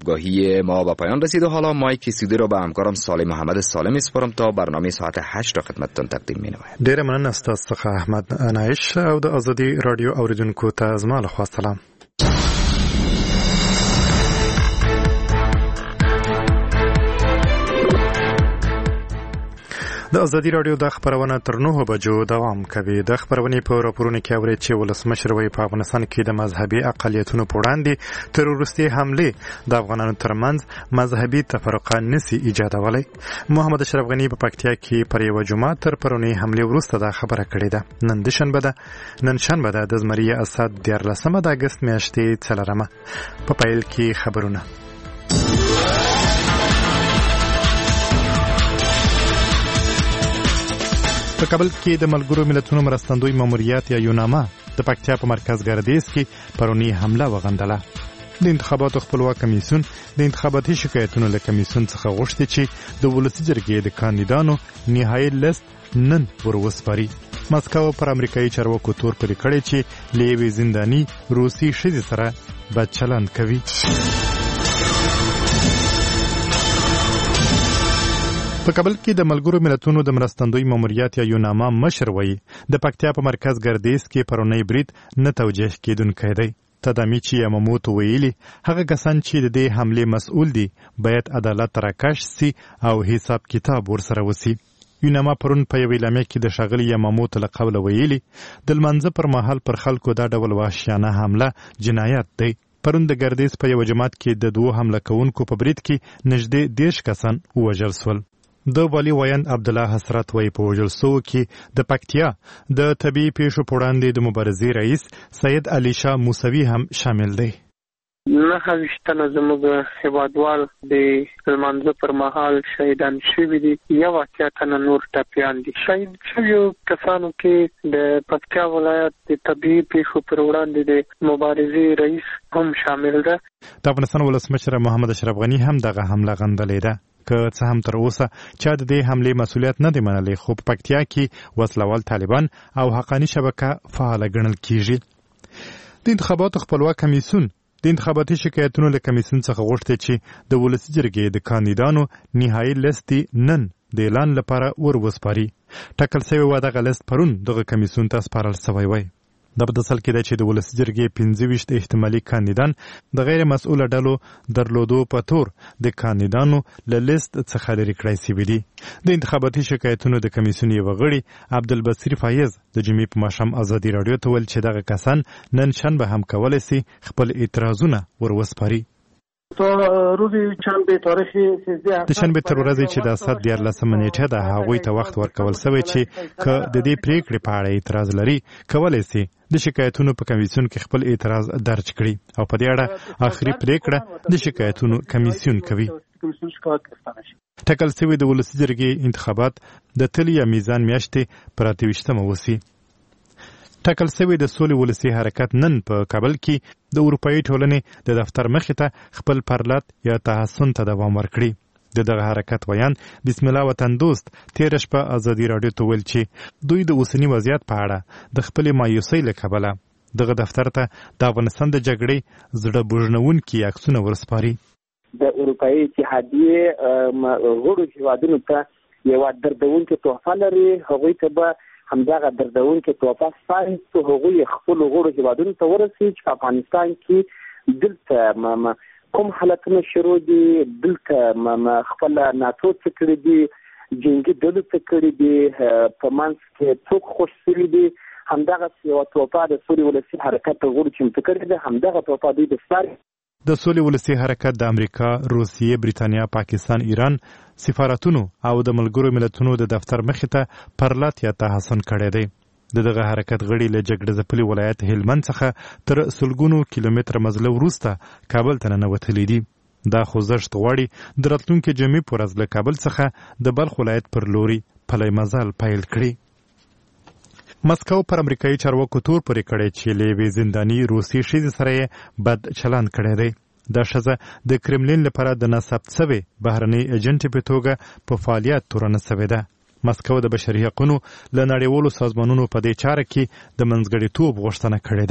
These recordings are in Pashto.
شبگاهی ما به پایان رسید و حالا مایک استودیو را به همکارم صالح محمد سالم میسپارم تا برنامه ساعت 8 را خدمتتان تقدیم مینمایم. ډیر مننه ستاسو څخه احمد نایش او د ازادي رادیو اوریدونکو ته زما له خوا سلام. د ازادي رادیو د خبرونه تر 9 بجو دوام کوي. د خبرونې په راپورونو کې اوري چې ولسمشر وایي په افغانستان کې د مذهبي اقلیتونو په وړاندې تروریستي حمله د افغانانو ترمنځ مذهبي تفرقه نسی ایجادولای. محمد اشرف غنی په پکتیا کې پر یو جمعه تر پرونی حمله وروسته دا خبره کړې ده. نن شنبه ده د زمری اسد 14 د اگست میاشتې 4 په پیل کې خبرونه. په کابل کې د ملګرو ملتونو مرستندوی ماموریت یا یوناما د پکتیا په مرکز ګردیز کې پرونی حمله وغندله. د انتخاباتو خپلواک کمیسیون د انتخاباتي شکایتونو له کمیسیون څخه غوښتي چې د ولسی جرګې د کاندیدانو نهایی لیست نن وروسپاري. مسکو پر امریکایي چارواکو تور پرې کړی چې لیوی زندانی روسي ښځې سره بد چلند کوي. په کابل کې د ملګرو ملتونو د مرستندوی ماموریت یا یوناما مشر وایي د پکتیا په مرکز ګردیز کې پرونی برید نه توجیه کېدونکی دی. تدامیچی یاماموتو ویلي هغه کسان چې د دې حمله مسؤل دي باید عدالت راکش سي او حساب کتاب ورسره وسی. یوناما پرون په یو اعلامیه کې د شاغلي یاماموتو له قوله ویلي د لمانځه پر مهال پر خلکو دا ډول وحشیانه حمله جنایت دی. پرون د ګردیز په یو جماعت کې د دوه حمله کوونکو په برید کې نږدې 10 کسان ووژل شول. د والی ویاند عبدالله حسرت وایي په وژل شوو کې د پکتیا د طبیعي پیښو په وړاندې د مبارزې رئیس سید علی شاه موسوي هم شامل دی. 9 تنه زموږ هیوادوال د لمانځه پر مهال شهیدان شوي دي. 1 تنه نور ټپیان دي. شهید شویو کسانو کې د پکتیا ولایت د طبیعي پیښو پر وړاندې د مبارزې رئیس هم شامل ده. د افغانستان ولسمشر محمد اشرف غنی هم دغه حمله غندلې ده. که څه هم تر اوسه چا د دې حمله مسؤلیت نه دی منلی، خو په پکتیا کې وسلوال طالبان او حقانی شبکه فعال ګڼل کیږي. د انتخاباتو خپلواک کمیسیون د انتخاباتي شکایتونو له کمیسیون څخه غوښتي چې د ولسی جرګې د کاندیدانو نهایی لیست نن د اعلان لپاره وروسپاري. ټاکل شوی و دغه لیست پرون دغه کمیسیون ته سپارل شوی وای. دا په اصل کې ده چې د ولسی جرګې 25 احتمالي کاندیدان د غیر مسؤل ډلو درلودو په تور د کاندیدانو له لیست څخه لرې کړای شوي دي. د انتخاباتي شکایتونو د کمیسیون یو غړي عبدالبصیر فایز د جمعې په ماښام ازادي راډیو ته ویل چې دغه کسان نن شنبه هم کولی شي خپل اعتراضونه وروسپاري. د شنبې تر ورځې چې د اسد 14 نیټه ده هغوی ته وخت ورکول شوی چې که د دې پریکړې په اړه اعتراض لري کولی شي د شکایتونو په کمیسیون کې خپل اعتراض درج کړي او په دې اړه آخري پریکړه د شکایتونو کمیسیون کوي. ټاکل شوی د ولسی جرګې انتخابات د تل یا میزان میاشتې پر 28 وسی. ټاکل شوی د سولې ولسی حرکت نن په کابل کې د اروپایي ټولنې د دفتر مخې ته خپل پرلط یا تحسن ته دوام ورکړي. دغه حرکت ویان بسم الله وطن دوست تیر شپه ازادي راډیو ته ویل چې دوی د اوسنی وضعیت په اړه د خپل مایوسۍ له کبله دغه دفتر ته د افغانستان د جګړې زړه بوژنونکي عکسونه ورسپاري. د اروپایي اتحادیې غړو هیوادونو ته یو دردونکې تحفه لري. هغوی ته به همدغه دردونکې تحفه سپاري چې هغوی خپلو غړو هیوادونو ته ورسوي چې په افغانستان کې دلته کوم حالتونه شروع دي، دلته خپل ناتو څه کړي دي، جنګي ډلو څه کړي دي، په منځ کې څوک خوش شوي دي. همدغه یوه تحفه د سولې ولسي حرکت غړو چمتو کړې ده. همدغه تحفه دوی د سپاري. د سولې ولسي حرکت د امریکا، روسیې، بریتانیا، پاکستان، ایران سفارتونو او د ملګرو ملتونو د دفتر مخې ته پرلط یا تحسن کړی دی. دغه حرکت غړي له جګړه ځپلي ولایت هلمند څخه تر سلګونو کیلومتره مزله وروسته کابل ته ننوتلي دي. دا خوځښت غواړي د راتلونکي جمعې په ورځ له کابل څخه د بلخ ولایت پر لوري پلی مزل پیل کړي. مسکو پر امریکایي چارواکو تور پرې کړی چې لیوی زندانی روسي ښځې سره یې بد چلند کړی دی. دا ښځه د کرملین لپاره د ناثبت شوې بهرنۍ ایجنټې په توګه په فعالیت تورنه شوې ده. مسکو د بشري حقوقو له نړیوالو سازمانونو په دې چاره کې د منځګړیتوب غوښتنه کړې ده.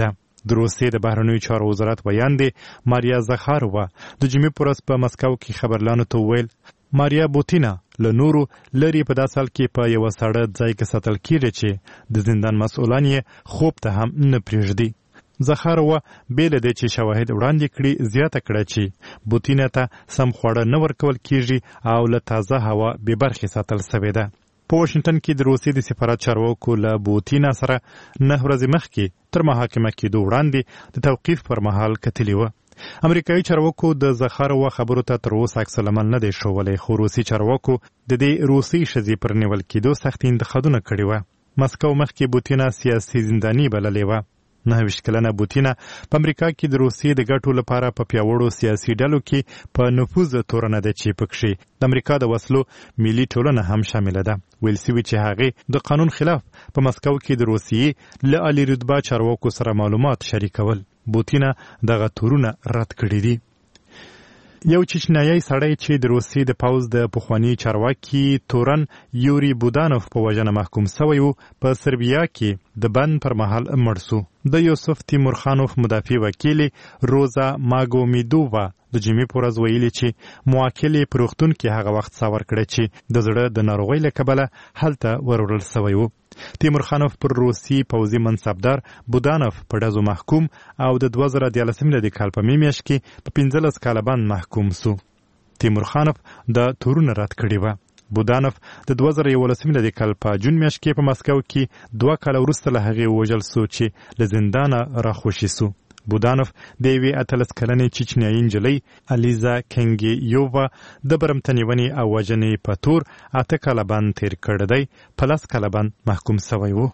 د روسیې د بهرنیو چارو وزارت ویاندې ماریا زخاروا د جمعې په ورځ په مسکو کې خبرلانو ته وویل ماریا بوتینا له نورو لري په داسې حال کې په یوه ساړه ځای کې ساتل کیږي چې د زندان مسؤلان یې خوب ته هم نه پرېږدي. زخاروا بې له دې چې شواهد وړاندې کړي زیاته کړه چې بوتینا ته سم خواړه نه ورکول کیږي او له تازه هوا بې برخې ساتل سوې ده. په واشنګټن کې د روسیې د سفارت چارواکو له بوتینا سره 9 ورځې مخکې تر محاکمه کېدو وړاندې د توقیف پر مهال کتلي وه. امریکایي چارواکو د زخاروا خبرو ته تر اوسه عکس العمل نه دی ښوولی، خو روسي چارواکو د دې روسي ښځې پر نیول کېدو سختې انتقادونه کړي وه. مسکو مخکې بوتینا سیاسي زنداني بللې وه. 29 کلنه بوتینا په امریکا کې د روسیې د ګټو لپاره په پیاوړو سیاسي ډلو کې په نفوذ تورنه ده چې پکښې د امریکا د وسلو ملي ټولنه هم شامله ده. ویل سوي چې هغې د قانون خلاف په مسکو کې د روسیې له عالي رتبه چارواکو سره معلومات شریکول. بوتینا دغه تورونه رد کړي دي. یو چچنیایي سړی چې د روسیې د پوځ د پخواني چارواکي تورن یوري بودانوف په وژنه محکوم سوی و په سربیا کې د بند پر مهال مړ سو. د یوسف تیمورخانوف مدافع وکیل روزا ماګومیدووا د جمعې په ورځ ویلي چې موکل یې په روغتون کې هغه وخت ساور کړی چې د زړه د ناروغۍ له کبله هلته وروړل سوی و. تیمورخانوف پر روسي پوځي منصبدار بودانوف په ډزو محکوم او د 2013 میلادي کال په مې میاشت کې په 15 کاله باندې محکوم سو. تیمورخانوف د تورونه رد کړي وه. بودانوف د 2011 میلادي کال په جون میاشت کې په مسکو کې 2 کاله وروسته له هغې ووژل سو چې له زندانه راخوشي سو. بودانوف د یوې 18 کلنې چچنیایي نجلۍ الیزا کنګیووا د برمتنیونې او وژنې په تور 8 کاله باندې تیر کړی دی، په 10 کاله باندې محکوم سوی و.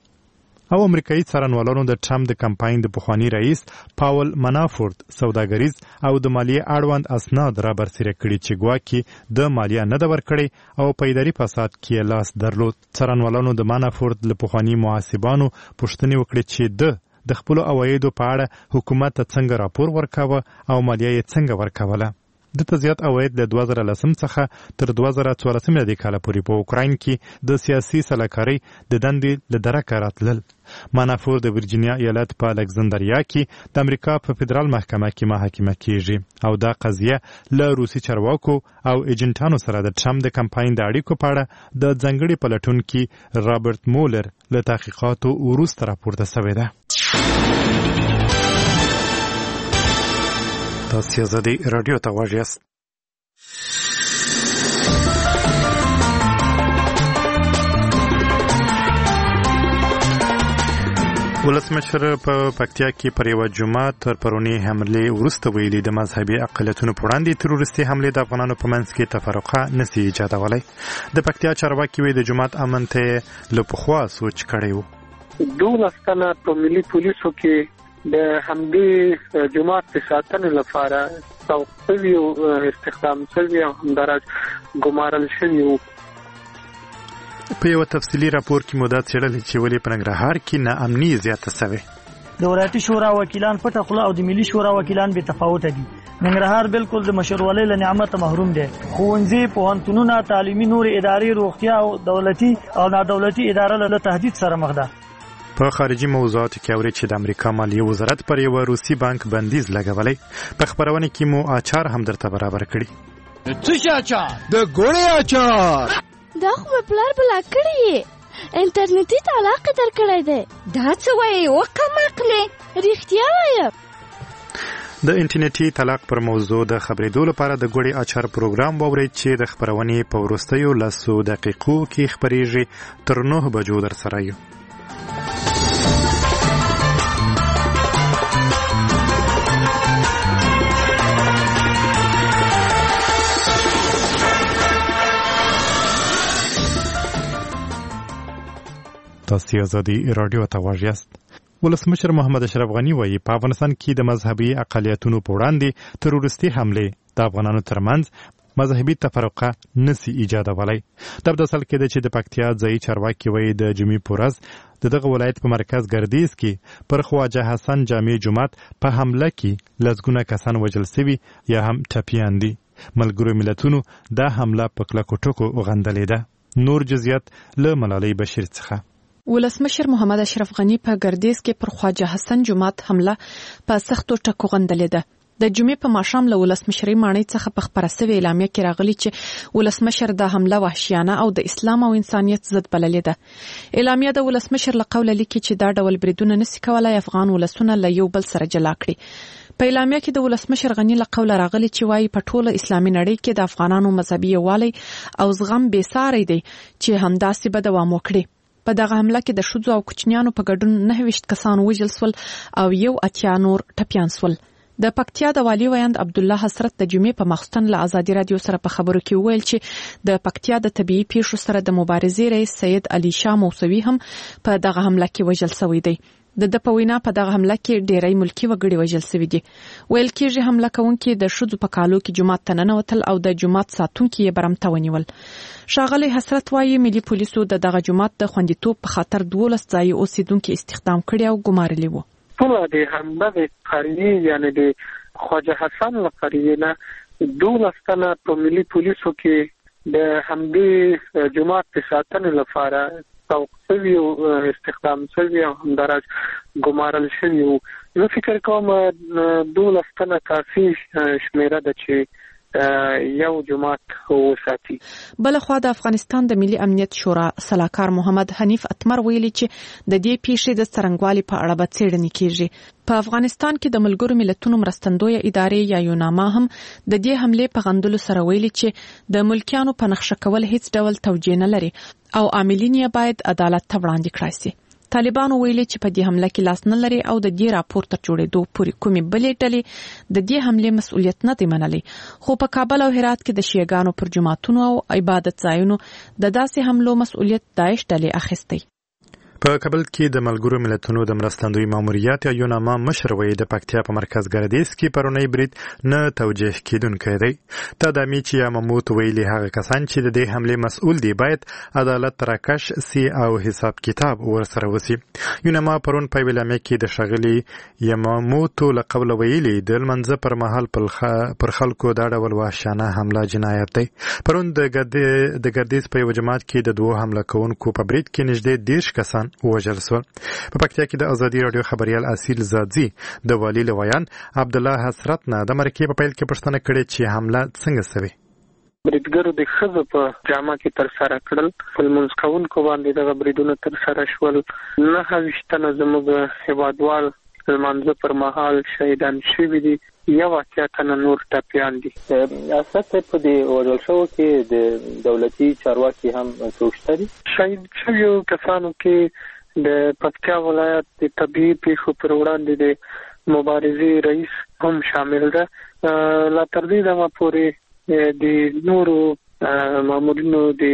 او امریکایي څارنوالانو د ټرمپ د کمپاین د پخواني رئیس پاول منافورت سوداګریز او د مالیې اړوند اسناد را برسېره کړي چې ګواکې د مالیه نه ده ورکړې او په اداري فساد کې لاس درلود. څارنوالانو د منافورت له پخواني محاسبانو پوښتنې وکړې چې د خپلو عوایدو په اړه حکومت ته څنګه راپور ورکاوه او مالیه یې څنګه ورکوله. دته زیات عواید له 2010 څخه تر 2014 میلادي کاله پورې په اوکراین کې د سیاسي سلاکارۍ د دندې له درکه راتلل. مانافور د ورجینیا ایالت په الکسندریا کې د امریکا په فدرال محکمه کې محاکمه کیږي او دا قضیه له روسي چارواکو او ایجنټانو سره د ټرمپ د کمپاین د اړیکو په اړه د ځانګړي پلټونکي رابرټ مولر له تحقیقاتو وروسته راپورته شوې ده. تاسو زده رادیو ته غواړئ. ولسمشر په پکتیا کې پر یوه جومات تر پرونی حملې وروسته ویلي د مذهبي اقلیتونو په وړاندې تروریستي حملې د افغانانو په منځ کې تفرقه نسي ایجادولی. د پکتیا چارواکي وایي د جومات امن ته له پخوا سوچ کړی و. 12 تنه په ملي پولیسو کې د همدې جومات د ساتنې لپاره توقفي او استخدام شوي او همداراز ګمارل شوي وو. په یو تفصیلي راپور کې مو دا څېړلې چې ولې په ننګرهار کې ناامني زیاته شوې. د ولایتي شورا وکیلان پټه خوله او د ملي شورا وکیلان بې تفاوته دي. ننګرهار بالکل د مشروعولۍ له نعمته محروم دی. ښوونځي، پوهنتونونه، تعلیمي نورې ادارې، روغتیا او دولتي او نادولتي اداره له تهدید سره مخ ده. په خارجي موضوعاتو کې اوري چې د امریکا مالیې وزارت پر یو روسي بانک بندیز لګولې. په خبرونه کې مو اچار هم درته برابر کړی. څه اچار؟ د ګوړې اچار. دا خو په پلار بلا کړی انټرنیټي طلاق در کړی دی. دا څه وایي وکم عقلې رښتیا وایم. د انټرنیټي طلاق پر موضوع د خبرېدو لپاره د ګوړې اچار پروګرام واورئ چې د خبرونې په وروستیو 10 دقیقو کې خبرېږي. تر 9 بجو در سره یو. تاسو ازادي رادیو ته غواړئ. ولسمشر محمد اشرف غنی وایي په افغانستان کې د مذهبي اقلیتونو په وړاندې تروریستي حملې د افغانانو ترمنځ مذهبي تفرقه نسی ایجادولی. دا په داسې حال کې ده چې د پکتیا ځایي چارواکي وایي د جمعې په ورځ د دغه ولایت په مرکز ګردیز کې پر خواجه حسن جامع جومات په حمله کې لسګونه کسان وژل سوي یا هم ټپیان دي. ملګرو ملتونو دا حمله په کلکو ټکو وغندلې ده. نور جزئیات له ملالۍ بشیر څخه. ولسمشر محمد اشرف غنی په ګردیز کې پر خواجه حسن جماعت حمله په سختو ټکو غندلې ده. د جمعې په ماښام له ولسمشرۍ ماڼۍ څخه په خپره سوې اعلامیه کې راغلي چې ولسمشر د حمله وحشیانه او د اسلام او انسانیت ضد بللې ده. اعلامیه د ولسمشر له قوله لیکي چې دا ډول بریدونه نشي کولای افغان ولسونه له یو بل سره جلا کړي. په اعلامیه کې د ولسمشر غنی له قوله راغلي چې وايي په ټوله اسلامي نړۍ کې د افغانانو مذهبي یووالی او زغم بې ساری دی چې همداسې به دوام وکړي. په دغه حمله کې د ښځو او کوچنیانو په ګډون 29 کسان وژل شول او 81 نور ټپیان شول. د پکتیا د والي ویاند عبد الله حسرت د جمعې په ماخستن له ازادي رادیو سره په خبرو کې ویل چې د پکتیا د طبيعي پیښو سره د مبارزې رئیس سید علي شاه موسوي هم په دغه حمله کې وژل شوی دی. د په وینا په دغه حمله کې ډېری ملکی وګړي وژل شوي دي. ویل کېږي حمله کوونکي د ښځو په کالو کې جماعت ته ننوتل او د جماعت ساتونکي یې برمته ونیول. ښاغلی حسرت وايي ملي پولیسو د دغه جماعت د خوندیتوب په خاطر 12 ځایي اوسیدونکي استخدام کړي او ګمارلي وو. ټول د حمله د قریه یعنی د خواجه حسن لقریه نه 12 تنه په ملي پولیسو کې د همدې جماعت په ساتنې لپاره توقفي او استخدام شوی او همدارس ګمارل شوی. زه فکر کوم 12 تنه کافي شمیره ده چې یو جماعت وساتي. بل خو د افغانستان د ملي امنیت شورا سلاکار محمد حنیف اتمر ویلي چې د دې پیښې د څرنګوالي په اړه به څېړنې کیږي. په افغانستان کې د ملګرو ملتونو مرستندویه ادارې یا یوناما هم د دې حمله په غندلو سره ویلي چې د ملکیانو په نقشه کول هیڅ ډول توجیه نه لري او عاملین یې باید عدالت ته وړاندې کړای شي. طالبانو ویلي چې په دې حمله کې لاس نه لري او د دې راپور تر جوړېدو پورې کومې بلې ډلې د دې حمله مسؤلیت نه دی منلي. خو په کابل او هرات کې د شیعاګانو پر جماعتونو او عبادت ځایونو د داسې حملو مسؤلیت داعش ډلې اخیستی. په کابل کې د ملګرو ملتونو د مرستندوی ماموریت یا یوناما مشر وایي د پکتیا په مرکز ګردیز کې پرونی برید نه توجیه کیدونکی دی. تدامي چې یاماموت ویلي هغه کسان چې د دې حمله مسؤل دي باید عدالت راکش سي او حساب کتاب ورسره وسی. یوناما پرون په ویلامه کې د شغلي یاماموت له قول ویلي د منځ پر مهال پر خلکو دا ډول وحشانه حمله جنایت دی. پرون د ګردیز په یو جماعت کې د دوه حمله کوونکو په برید کې نږدې 10 کسان وژل شول. په پکتیا کې د ازادي رادیو خبريال اصیل زادزي د والي لویان عبد الله حسرت نه د مرکې په پیل کې پوښتنه کړې چې حمله څنګه شوه. بریدګرو د ښځو په جامه کې تر سره کړل. فلمونز کوونکو باندې دغه بریدونه تر سره شول. 29 تنه زموږ هیوادوال لمانځه پر مهال شهیدان شوي دي. یو اتیا تنه نور ټپیان دي. اساسه په دې وژل شو کې د دولتي چارواکي هم څوک شته دي. شهید شویو کسانو کې د پکتیا ولایت د طبيعي پیښو پر وړاندې د مبارزې رئیس هم شامل ده. لا تر دې دمه پورې د نورو مامورینو د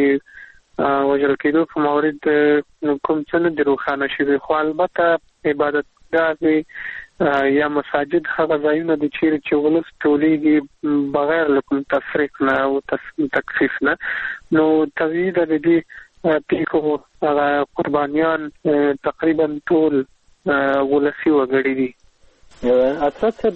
وژل کېدو په مورد کوم څه نه دي روښانه شوي. خو البته عبادتګاه یا مساجد هغه ځایونه دي چې ولس ټولېږي بغیر له کوم تفریق نه او تکفیف نه. نو طبیعي ده د دې پیښو قربانیان تقریبا ټول ولسي وګړي دي. اثرات صاحب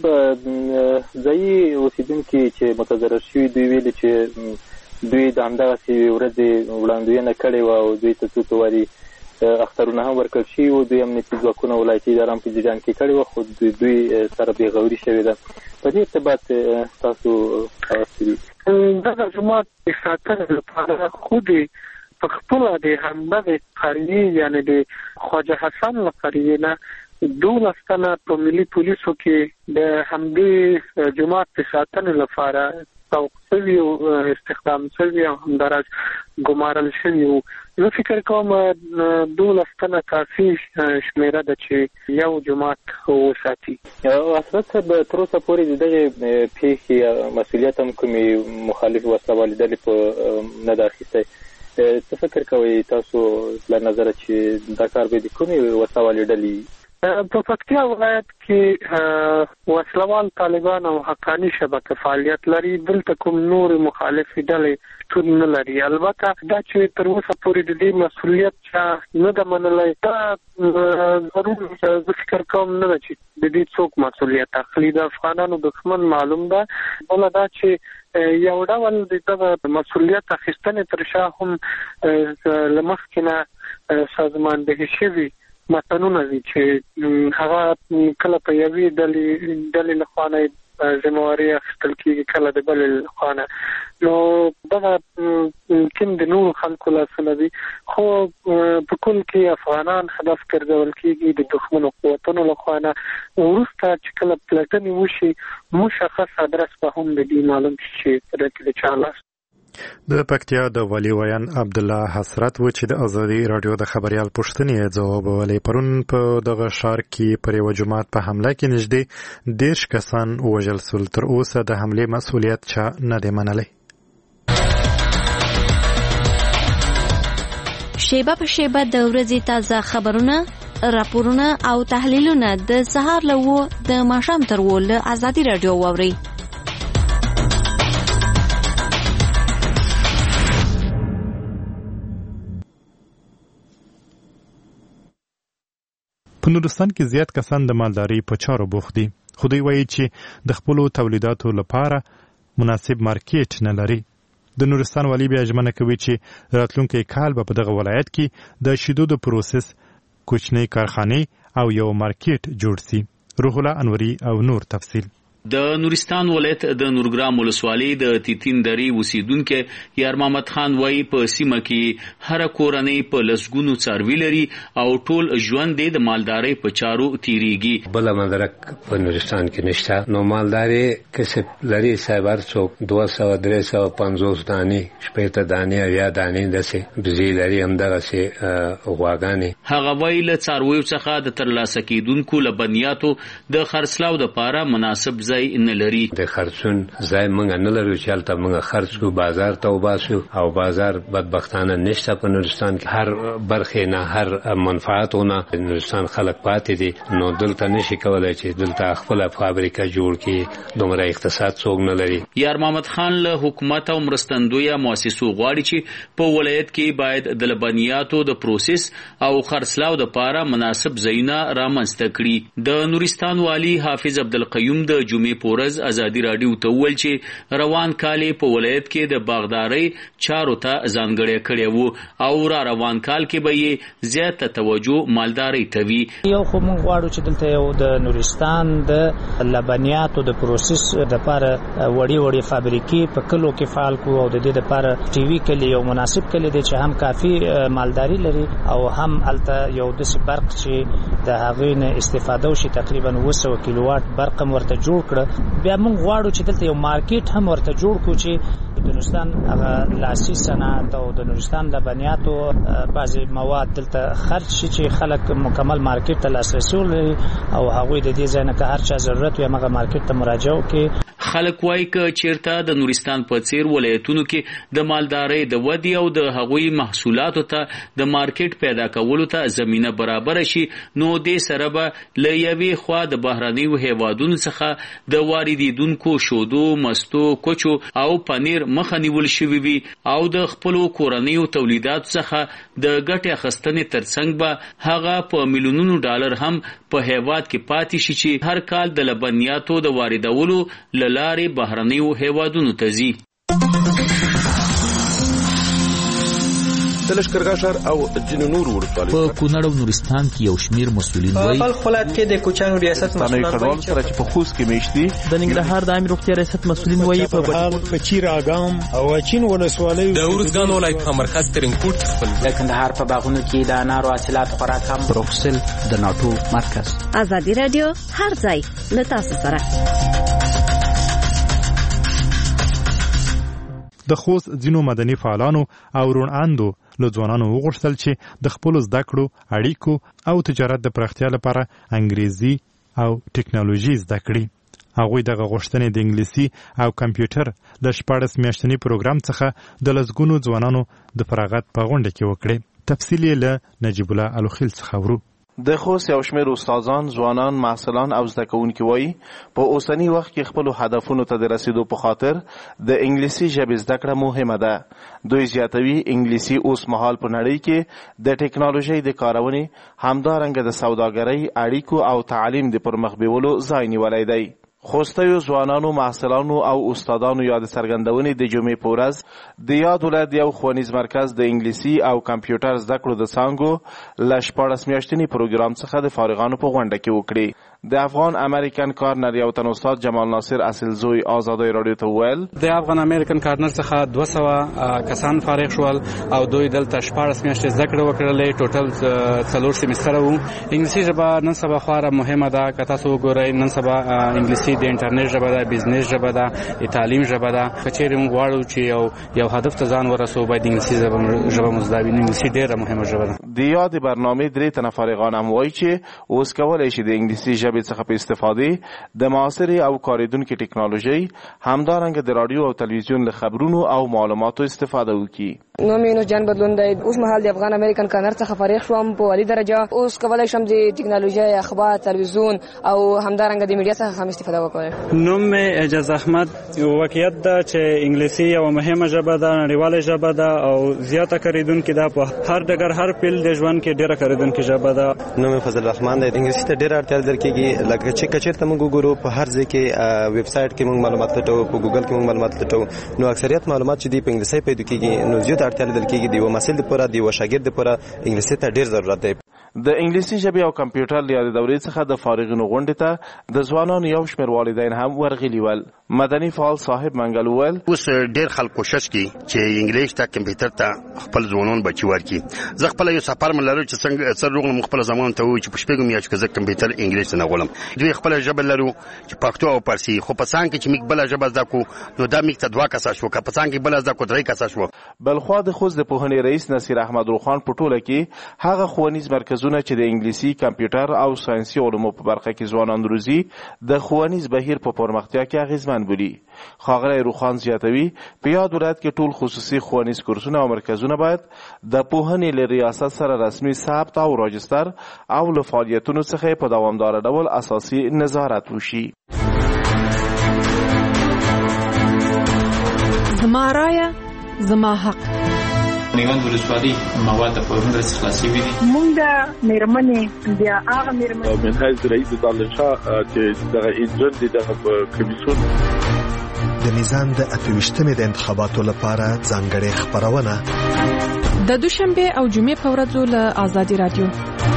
ځایي اوسیدونکي چې متضرر شوي دوی ویلي چې دوی د همدغسې ورځې وړاندوینه کړې وه او دوی ته څو واري اخترونه هم ورکړل شوي وو. دوی امنیتي ځواکونه ولایتي اداره هم په جریان کې کړې وه خو دوی سره بېغوري شوې ده. په دې ارتباط تاسو دغه جومات د ساتنې لپاره خود په خپله د همدغې قریې یعنې د خواجه حسن له قریې نه 12 تنه په ملي پولیسو کې د همدې جومات د ساتنې لپاره توقفي او استخدام شوی او همدارس ګمارل شوی. زه فکر کوم 12 تنه کافي شمیره ده چې یو جماعت وساتي. حضرت صاحب تر اوسه پورې د دغې پیښې مسؤلیت هم کومې مخالف وسلوالې ډلې په نه ده اخیستی. څه فکر کوئ تاسو له نظره چې دا کار به د کومې وسلوالې ډلې په پکتیا ولایت کې وسلوال طالبان او حقاني شبکه فعالیت لري. دلته کوم نور مخالفې ډلې ټول نه لري. البته دا چې تر اوسه پورې د دې مسؤلیت نه ده منلی دا ضرور زه فکر کوم نه ده چې د دې څوک مسؤلیت اخلي. د افغانانو دښمن معلوم ده. بله دا چې یو ډول د دغه مسؤلیت اخیستنې تر شا هم له مخکې نه سازماندهي شوي متنونه دي چې هغه کله په یوې ډلې لخوا نه ذمہواری اخیستل کېږي کله د بلې لخوا نه. نو دغه ممکن د نورو خلکو لاسونه دي خو په کل کې افغانان هدف ګرځول کېږي د دښمنو قوتونو لخوا نه. وروسته چې کله پلټنې وشي مشخص ادرس به هم د دې معلوم شي چې په دې کې د چا لاس. د پکتیا د ولی ویان عبد الله حسرت و چې د ازادي رادیو د خبريال پوښتنې ځواب ولې پرون په دغه ښار کې پر یو جماعت په حمله کې نږدې 10 کسان وژل شول. تر اوسه د حمله مسؤلیت چا نه دی منلی. شیبه په شیبه د ورځې تازه خبرونه، راپورونه او تحلیلونه د سهار له و د ماښام تر و له ازادي رادیو واوري. په نورستان کې زیات کسان د مالدارۍ په چارو بوخت دي، خو دوی وایي چې د خپلو تولیداتو لپاره مناسب مارکیټ نه لري. د نورستان والي بیا ژمنه کوي چې راتلونکي کال به په دغه ولایت کې د شیدو د پروسس کوچنۍ کارخانې او یو مارکیټ جوړ شي. روح الله انوري او نور تفصیل. د نورستان ولایت د نورګرام ولسوالۍ د تیتین درې اوسیدونکو یار محمد خان وایي په سیمه کې هر کورنۍ په لسګونو څاروي لري او ټول ژوند د مالدارۍ په چارو تیریږي. بل مدرک په نورستان کې نشته. نو مالداري کسب لري سایبر څوک 200-350 دانې شپېته دانې یا دانې دسه بزی لري هم دغه سي غواګانې. هغه وایي له څارویو څخه د ترلاسه کیدونکو لبنیاتو د خرڅلاو لپاره مناسب نه لري. د خرڅون ځای موږ نه لرو چې هلته موږ خرڅ کو بازار ته وباسو او بازار بدبختانه نشته په نورستان کې. هر برخه نه هر منفعتونه نورستان خلک پاتې دي. نو دلته نشي کولای چې دلته خپل فابریکه جوړ کړي. دومره اقتصاد څوک نه لري. یار محمد خان له حکومت او مرستندویه مؤسسو غواړي چې په ولایت کې باید د لبنیاتو د پروسس او خرڅلاو لپاره مناسب ځایونه رامنځته کړي. د نورستان والی حافظ عبدالقیوم د جمعې پورز ازادي رادیو ته ویل چې روان کال په ولایت کې د باغدارۍ چارو ته ځانګړی کړی وو او روان کال کې به یې زیاته توجه مالدارۍ ته وي. یو خو موږ غواړو چې دلته یو د نورستان د لبنیاتو د پروسس لپاره وړي فابریکې په کلو کې فعال کو او د دې لپاره ټي وي کلی یو مناسب کلی دی چې هم کافي مالداري لري او هم الته یو د برق چې د هغې نه استفاده وشي. تقریبا 200 کیلووات برق ورته جوړ کړ. بیا موږ غواړو چې دلته یو مارکیټ هم ورته جوړ کړو چې د نورستان هغه لاسي صنعت او د نورستان لبنیاتو بعضي مواد دلته خرج شي چې خلک مکمل مارکیټ ته لاسرسي ولري او هغوی د دې ځای نه که هر چا ضرورت وي هغه مارکیټ ته مراجعه وکړي. خلک وایي که چیرته د نورستان په څیر ولایتونو کې د مالدارۍ د ودې او د هغوی محصولاتو ته د مارکیټ پیدا کولو ته زمينه برابر شي نو دې سره به له یوې خوا د بهرنیو هیوادونو څخه د واردیدونکو شودو، مستو، کوچو او پنیر مخه نیول شوی وي او د خپلو کورنیو تولیداتو څخه د ګټې اخیستنې ترڅنګ به هغه په میلیونونو ډالر هم په هیواد کې پاتې شي چې هر کال د لبنیاتو د واردولو لارې بهرنیو هیوادونو ته ځي. د لښکرګاه ښار او ځینو نورو ولسوالیو په کونړ او نورستان کې یو شمیر مسؤلین وایي په ولایت کې د کوچانو ریاست مسؤلین وایي چې په خوست کې میشتي د ننګرهار د عامه روغتیا ریاست مسؤلین وایي په چیر اګام او چین ولسوالیو د ورزګان ولایت مرکز ترنګپورت خپل د کندهار په باغونو کې د انارو حاصلات خوراک هم بروکسل د ناتو مرکز. ازادي رادیو هر ځای له تاسو سره. د خوست ځینو مدني فعالانو او روڼاندو له ځوانانو وغوښتل چې د خپلو زده کړو، اړیکو او تجارت د پراختیا لپاره انګریزي او ټکنالوژي زده کړي. هغوی دغه غوښتنې د انګلیسي او کمپیوټر د 14 میاشتني پروګرام څخه د لسګونو ځوانانو د فراغت په غونډه کې وکړي. تفصیل یې له نجیب الله الوخیل څخه ورو. د خوست یو شمېر استادان، ځوانان، محصلان او زده کوونکي وایي په اوسني وخت کې خپلو هدفونو ته د رسیدو په خاطر د انګلیسي ژبې زده کړه مهمه ده. دوی زیاتوي انګلیسي اوس مهال په نړۍ کې د ټکنالوژۍ د کارونې، همدارنګه د سوداګرۍ، اړیکو او تعلیم د پرمخ بیولو ځای نیولی دی. خوستیو ځوانانو محصلانو او استادانو یاد څرګندونې د جمعې په ورځ د یاد ولایت یو ښوونیز مرکز د انګلیسي او کمپیوټر زده کړو د څانګو له 14 میاشتني پروګرام څخه د فارغانو په غونډه کې وکړې. د افغان امریکن کارنر یو تن استاد جمال ناصر اصلزوی آزادۍ رادیو ته وویل د افغان امریکن کارنر څخه 200 کسان فارغ شول او دوی دلته 14 میاشتې زده کړه وکړلې. ټوټل 4 سیمستر وو. انګلیسي ژبه نن سبا خورا مهمه ده. که تاسو وګورئ نن سبا انګلیسي د انټرنیټ ژبه ده، بزنس ژبه ده، د تعلیم ژبه ده. کچېرې موږ غواړو چې یو هدف ته ځان ورسوو باید انګلیسي ژبه مو زده وي. انګلیسي ډېره مهمه ژبه ده. د یاد برنامه 3 تنه فارغان هم وایي چې اوس کولی شي د انګلیسي ژبې څخه په استفادې د معاصرې او کارېدونکې ټکنالوژۍ همدارنګه د رادیو او تلویزیون له خبرونو او معلوماتو استفاده وکړي. نوم یې نور جان بدلون دی. اوس مهال د افغان امریکن کارنر څخه فارغ شوم په عالي درجه. اوس کولی شم د ټکنالوژۍ، اخبار، تلویزیون او همدارنګه د میډیا څخه هم استفاده وکړم. نوم مې اعجاز احمد. یو واقعیت ده چې انګلیسي یو مهمه ژبه ده، نړیواله ژبه ده او زیاته کارېدونکې ده. په هر ډګر هر پیل د ژوند کې ډېره کارېدونکې ژبه ده. نوم مې فضل الرحمن دی. انګلیسي ته ډېره اړتیا لرل کېږي. لکه چې کچېرته موږ وګورو په هر ځای کې ویب سایټ کې موږ معلومات لټوو، په ګوګل کې موږ معلومات لټوو، نو اکثریت معلومات چې دی په انګلیسي پیدا کېږي. نو زیات اړتیا لرل کېږي د یو محصل لپاره، د یو شاګرد لپاره انګلیسي ته ډېر ضرورت دی. د انګلیسي ژبې او کمپیوټر له یادې دورې څخه د فارغینو غونډې ته د ځوانانو یو شمېر والدین هم ورغلي ول. مدني فعال صاحب منګل وویل اوس ډېر خلک کوشش کوي چې انګلیش ته کمپیوټر ته خپل ځوانان بچي ورکړي. زه خپله یو سفر مې لرو چې څنګه سر روغلم خپله زمانو ته ووایي چې په شپږو میاشتو کې زه کمپیوټر انګلیش ته نه غولم. دوی خپله ژبه لرو چې پښتو او فارسي، خو په څانګ کې چې موږ بله ژبه زده کړو نو دا موږ ته 2 کسه شو، که په څانګ کې بله زده کړو 3 کسه شو. بلخوا د خوست د پوهنې رئیس نصیر احمد روخان په ټوله کې هغه ښوونیز مرکزونه چې د انګلیسي، کمپیوټر او ساینسي علومو په برخه کې ځوانان روزي د ښوونیز بهیر په پرمختیا کې اغیزمن بولي. ښاغلی روخان زیاتوي په یاد ولایت کې ټول خصوصي ښوونیز کورسونه او مرکزونه باید د پوهنې له ریاست سره رسمي ثبت او راجستر او له فعالیتونو څخه په دوامداره ډول اساسي نظارت وشي. زما رایه زما حق. میوند ولسوالۍ مواد په ورځ خلاصي وي. مونږ د میرمنې بیا هغه میرمنې منهج رئیس دالشا چې دغه انجن دي دغه کمیسیون د میزان د 28مې د انتخاباتو لپاره ځانګړې خبرونه د دوشنبه او جمعې په ورځو له آزادي رادیو.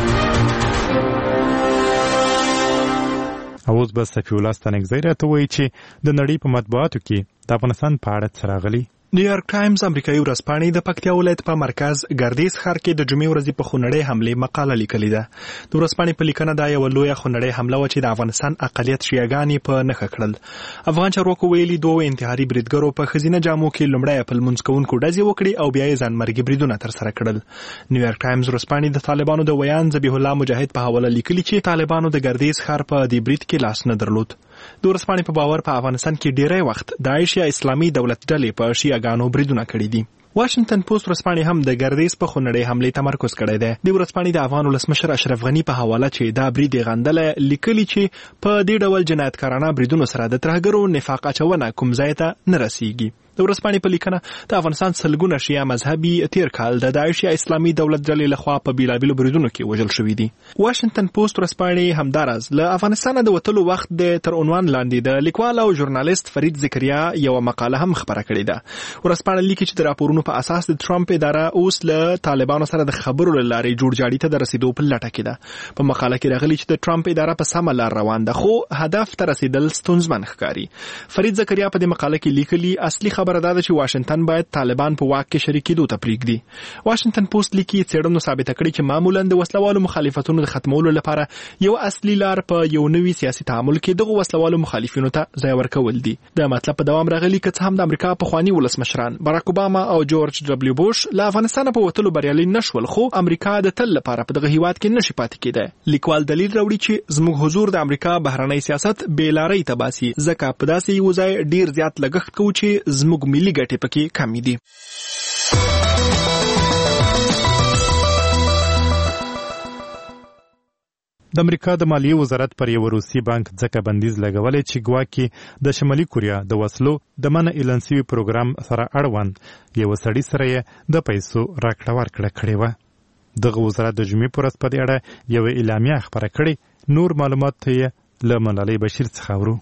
اوس به صفی الله ستانکزی راته وایي چې د نړۍ په مطبوعاتو کې د افغانستان په اړه څه راغلي. نیویارک ټایمز امریکایي ورځپاڼې د پکتیا ولایت په مرکز ګردیز ښار کې د جمعې ورځې په خونړۍ حملې مقاله لیکلې ده. د ورځپاڼې په لیکنه دا یوه لویه خونړۍ حمله وه چې د افغانستان اقلیت شیعهګانې په نښه کړل. افغان چارواکو ویلي 2 انتحاري بریدګرو په ښځینه جامو کې لومړی په لمونځ کوونکو ډزې وکړې او بیا یې ځانمرګي بریدونه ترسره کړل. نیویارک ټایمز ورځپاڼې د طالبانو د ویان ذبیح الله مجاهد په حواله لیکلي چې طالبانو د ګردیز ښار په دې برید کې لاس نه درلود. د ورځپاڼې په باور په افغانستان کې ډیری وخت داعش یا اسلامي دولت ډلې په شیعهګانو بریدونه کړي دي. واشنگټن پوسټ ورځپاڼې هم د ګردیز په خونړۍ حملې تمرکز کړی دی. د ورځپاڼې د افغان ولسمشر اشرف غني په حواله چې دا برید یې غندلی لیکلي چې په دې ډول جنایتکارانه بریدونو سره د ترهګرو نفاق اچونه کوم ځای ته نه رسیږي. د ورځپاڼې په لیکنه د افغانستان سلګونه شیعه مذهبي تیر کال د داعش یا اسلامي دولت ډلې لخوا په بیلابیلو بریدونو کې وژل شوي دي. واشنگټن پوسټ ورځپاڼې همداراز له افغانستانه د وتلو وخت د تر عنوان لاندې د لیکوال او ژورنالیست فرید ذکریا یوه مقاله هم خپره کړې ده. ورځپاڼه لیکي چې د راپورونو په اساس د ټرمپ اداره اوس له طالبانو سره د خبرو له لارې جوړجاړي ته د رسیدو په لټه کې ده. په مقاله کې راغلي چې د ټرمپ اداره په سمه لار روان ده، خو هدف ته رسیدل ستونزمن ښکاري. فرید ذکریا په دې مقاله کې لیکلي اصلي خبره دا ده چې واشنگټن باید طالبان په واک کې شریکېدو ته پرېږدي. واشنگټن پوسټ لیکي څېړنو ثابته کړې چې معمولا د وسلوالو مخالفتونو د ختمولو لپاره یو اصلي لار په یو نوي سیاسي تعامل کې دغه وسلوالو مخالفینو ته ځای ورکول دي. د مطلب په دوام راغلي که څه هم د امریکا پخواني ولسمشران باراک اوباما او جورج ډبلیو بوش له افغانستانه په وتلو بریالي نشول، خو امریکا د تل لپاره په دغه هیواد کې نشي پاتې کېدی. لیکوال دلیل راوړي چې زموږ حضور د امریکا بهرنی سیاست بې لارۍ ته باسي، ځکه په داسې یو ځای ډیر زیات لګښت کوو چې زموږ ملي ګټې پکې کمې دي. د امریکا د مالیې وزارت پر یو روسي بانک ځکه بندیز لګولی چې ګواکې د شمالي کوریا د وسلو د منع اعلان شوي پروګرام سره اړوند یو سړي سره یې د پیسو راکړه ورکړه کړې وه. دغه وزارت د جمعې په ورځ په دې اړه یوه اعلامیه خپره کړې. نور معلومات یې له ملالۍ بشیر څخه اورو.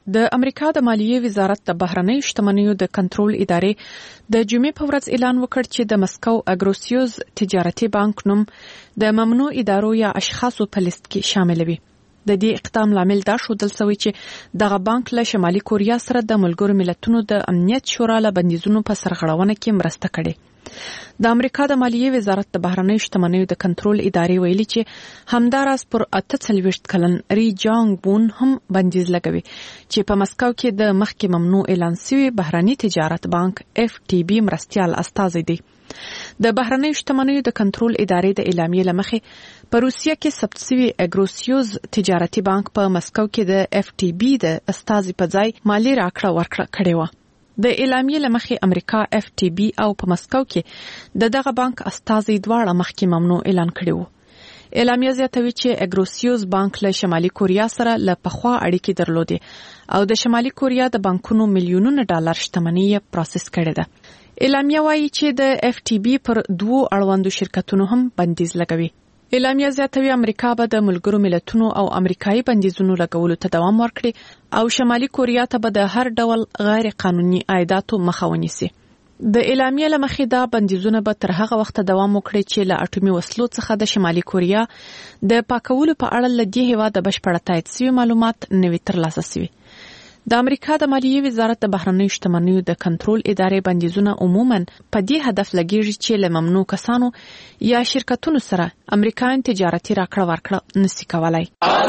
د امریکا د مالیې وزارت د بهرنیو شتمنیو د کنټرول ادارې د جمعې په ورځ اعلان وکړ چې د مسکو اګروسیوز تجارتي بانک نوم د ممنوع ادارو یا اشخاصو په لیست کې شامل وي. د دې اقدام لامل دا ښودل شوی چې دغه بانک له شمالي کوریا سره د ملګرو ملتونو د امنیت شورا له بندیزونو په سرغړونه کې مرسته کړې. د امریکا د مالیې وزارت د بهرنیو شتمنیو د کنټرول ادارې ویلي چې همداراز پر 48 کلن ری جانګ بون هم بندیز لګوي چې په مسکو کې د مخکې ممنوع اعلان شوی بهرنی تجارت بانک FTB مرستيال استازی دی. د بهرنیو شتمنیو د کنټرول ادارې د اعلامیې لمخې په روسیه کې ثبت شوی اګروسیوز تجارتي بانک په مسکو کې د FTB د استازی په ځای مالی راکړه ورکړه کړې و. د اعلامیې لمخې امریکا FTB او په مسکو کې دغه بانک استازي دواړه مخکې ممنوع اعلان کړي وو. اعلامیه زیاتوي چې اګروسیوز بانک له شمالي کوریا سره له پخوا اړیکې درلودې او د شمالي کوریا د بانکونو میلیونونو ډالر شتمنۍ پروسس کړې ده. اعلامیه وايي چې د FTB پر 2 اړوندو شرکتونو هم بندیز لګوي. اعلامیه زیاتوي امریکا به د ملګرو ملتونو او امریکایي بندیزونو لګولو ته دوام ورکړي او شمالي کوریا ته به د هر ډول غیر قانوني عایداتو مخه ونیسي. د اعلامیه لمخې دا بندیزونه به تر هغه وخت دوام وکړي چې له اټومي وسلو څخه د شمالي کوریا د پاکولو په اړه له دې هیواد بشپړه تایید شوي معلومات نوي ترلاسه شوي. د امریکا د مالیې وزارت د بهرنیو شتمنیو د کنټرول ادارې بندیزونه عموماً په دې هدف لګیږي چې له ممنوع کسانو یا شرکتونو سره امریکایان تجارتي راکړه ورکړه نشي کولای.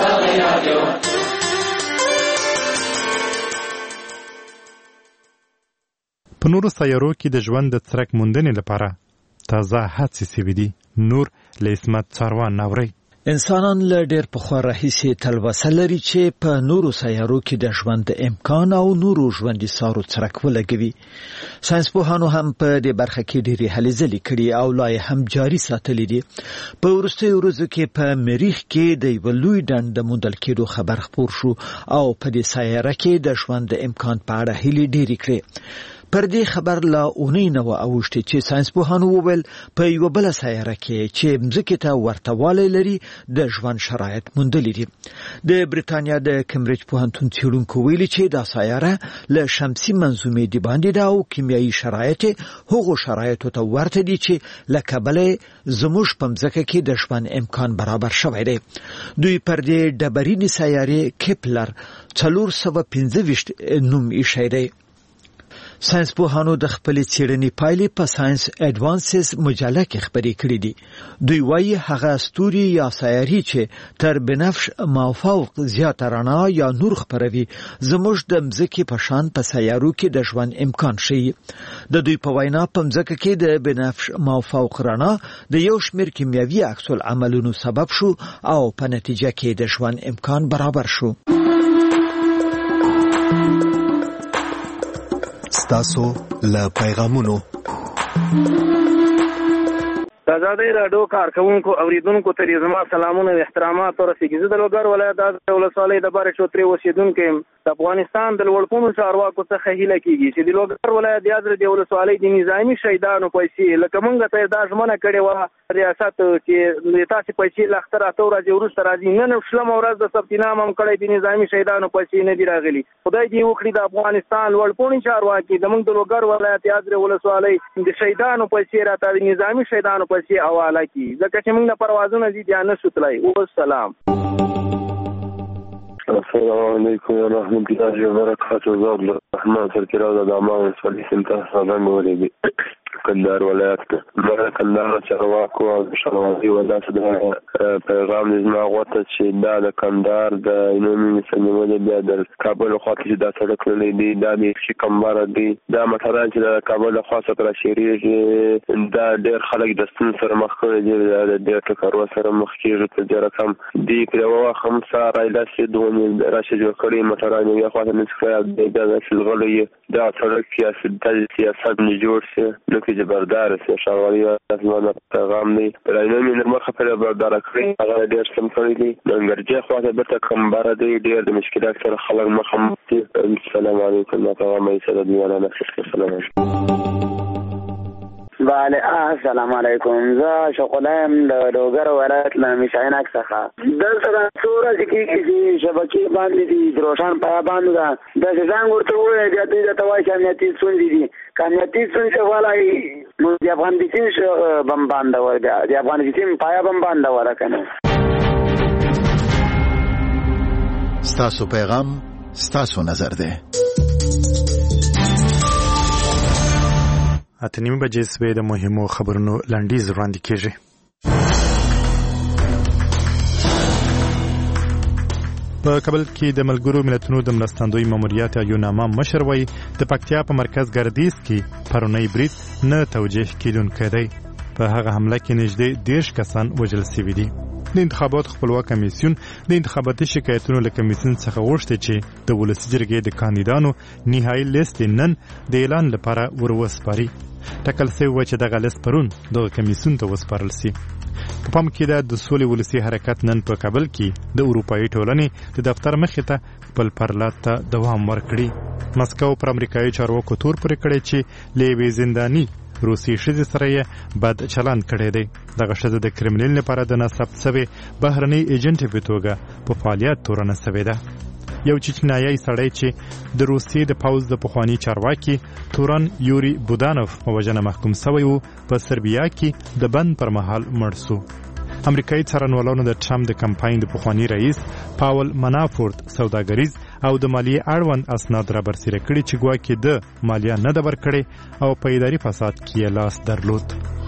په نورو سیارو کې د ژوند د څرک موندنې لپاره تازه هڅې شوي دي. نور له اسمت څاروان ناوري. انسانان له ډېر پخوا راهیسې تلوسه لري چې په نورو سیارو کې د ژوند د امکان او نورو ژوندي سارو څرک ولګوي. ساینسپوهانو هم په دې برخه کې ډېرې هلې ځلې کړي او لا یې هم جاري ساتلي دي. په وروستیو ورځو کې په مریخ کې د یوه لوی ډنډ د موندل کېدو خبر خپور شو او په دې سیاره کې د ژوند د امکان په اړه هیلې ډېرې کړې. پر دې خبر لا اونۍ نه و اوښتې چې ساینسپوهانو وویل په یوه بله سیاره کې چې مځکې ته ورته والی لري د ژوند شرایط موندلي دي. د بریتانیا د کمبریج پوهنتون څېړونکو ویلي چې دا سیاره له شمسي منظومې د باندې ده او کیمیایي شرایط هغو شرایطو ته ورته دي چې له کبله زموږ په مځکه کې د ژوند امکان برابر شوی دی. دوی پر دې ډبرینې سیارې کیپلر 425 نوم ایښی دی. ساینسپوهانو د خپلې څېړنې پایلې په ساینس اډوانسز مجله کې خپرې کړې دي. دوی وايي هغه ستوري یا سیارې چې تر بنفش مافوق زیاته رڼا یا نور خپروي زموږ د مځکې په شان په سیارو کې د ژوند امکان ښیي. د دوی په وینا په مځکه کې د بنفش مافوق رڼا د یو شمېر کیمیاوي عکس العملونو سبب شو او په نتیجه کې د ژوند امکان برابر شو. ستاسو له پیغامونو د ازادۍ راډیو کارکونکو اوریدونکو ته زما سلامونه او احترامات ورسیږي. زه د لوګر ولایت د ولسوالۍ د بارې چوترې اوسیدونکی یم. د افغانستان د لوړپوړو چارواکو څخه هیله کیږي چې د لوګر ولایت د حضرت ولسوالۍ د نظامی شهیدانو پیسې لکه موږ ته دا ژمنه کړې وه ریاست چې تاسې پیسې له اختر اته ورځې وروسته راځي. نن شلمه ورځ د ثبت نام هم کړی د نظامی شهیدانو پیسې نه دي راغلي. خدای دې وکړي د افغانستان لوړپوړي چارواکي د موږ د لوګر ولایت د حضرت ولسوالۍ د شهیدانو پیسې راته د نظامی شهیدانو پیسې حواله کړي ځکه چې موږ نه پروازونه دي بیا نشو تللی. والسلام. السلام علیکم ورحمۃ اللہ وبرکاتہ. زه عبدالرحمن سرکراو د دامان سوالي سنتر سلام علیکم. کندهار ولایت کې کندهار چارواکو او شروازي ولایت د پیغام نظم غوته چې دا د کندهار د عمومي سنجمه د بیا د کابل خواته چې دا سړک لري دی دا د کمبار دی دا مثلا چې د کابل خواته تر شریعه دا ډېر خلک د ستون سره مخ کړي دي د ډېر ټکرو سره مخ کېږي په ډېر کم دی کړو خمسه رایلا چې دوه راشه جوړ کړي مثلا یو خواته نسخه د شلغلې دا سړک کې سیاست نه جوړ شي لکه جبردار سي شاوري اسمانه پیغام دی پرایمه نرمخه پر بردار کړی هغه ډېر سم کړی دی ننګرجه خواته برته کمبار دی ډېر د مشکلات سره خلک مخامخ دي. السلام علیکم ورحمۃ الله وبرکاتہ. وعلیکم السلام علیکم. زه شغلایم د لوګر ولایت له مشایناک څخه. دلته څوره چې شبکې باندې دي روشن پایا باندې ده د ځان ورته وایي د دې د توای امنیتي څوندې دي امنیتي څوندې ولای نو د افغانستان بم باندې ورګه د افغانستان پایا بم باندې ورکنه. ستاسو پیغام ستاسو نظر ده. اتنیم بجې سوی د مهمو خبرونو لنډیز وړاندې کیږي. په کابل کې د ملګرو ملتونو د مرستندوی ماموریت یوناما مشر وایي د پکتیا په مرکز ګردیز کې پرونی برید نه توجیه کیدونکی دی. په هغه حمله کې نږدې 10 کسان وژل شوي دي. د انتخابات خپلواک کمیسیون د انتخاباتي شکایتونو له کمیسیون څخه غوښتي چې د ولسي جرګې د کاندیدانو نهایي لیست نن د اعلان لپاره وروسپاري. ټاکل شوی و چې دغه لیست پرون دغه کمیسیون ته وسپارل شي. په پام کې ده د سولې ولسي حرکت نن په کابل کې د اروپایي ټولنې د دفتر مخې ته خپل پرلات ته دوام ورکړي. مسکو پر امریکایي چارواکو تور پرې کړی چې له یوې زنداني روسي ښځې سره یې بد چلند کړی دی. دغه ښځه د کرملین لپاره د نصب شوې بهرنۍ ایجنټې په توګه په فعالیت تورنه شوې ده. یو چچنایي سړی چې د روسیې د پوځ د پخواني چارواکي توران یوري بودانوف په وژنه محکوم شوی و په سربیا کې د بند پر مهال مړ شو. امریکایي څارنوالانو د ټرمپ د کمپاین د پخواني رئیس پاول منافورت سوداګریز او د مالیې اړوند اسناد را برسېره کړي چې ګواکې د مالیه نه ده ورکړې او په اداري فساد کې یې لاس درلود.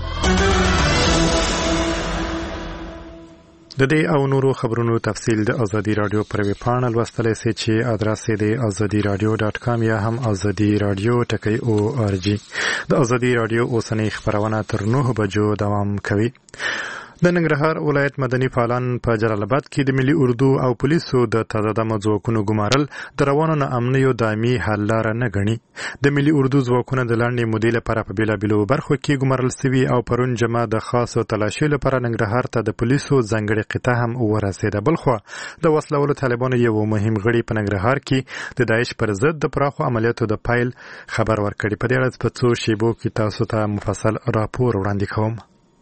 د دې او نورو خبرونو تفصیل د ازادي رادیو پر ویب پاڼه لوستلی شئ چې ادرس یې د azadiradio.com یا هم azadiradio.org. د ازادي رادیو اوسنۍ خبرونه تر 9 بجو دوام کوي. د ننګرهار ولایت مدني فعالان په جلال آباد کې د ملي اردو او پولیسو د تازه ځواکونو ګمارل د روانو ناامنیو دایمي حل لاره نه ګڼي. د ملي اردو ځواکونه د لنډې مودې لپاره په بېلابېلو برخو کې ګمارل سوي او پرون جمعه د خاصو تلاشیو لپاره ننګرهار ته د پولیسو ځانګړې قطعه هم ورسېده. بلخوا د وسلهوالو طالبانو یو مهم غړي په ننګرهار کې د داعش پر ضد د پراخو عملیاتو د پیل خبر ورکړي. په دې اړه په څو شیبو کې تاسو ته مفصل راپور وړاندې کوم.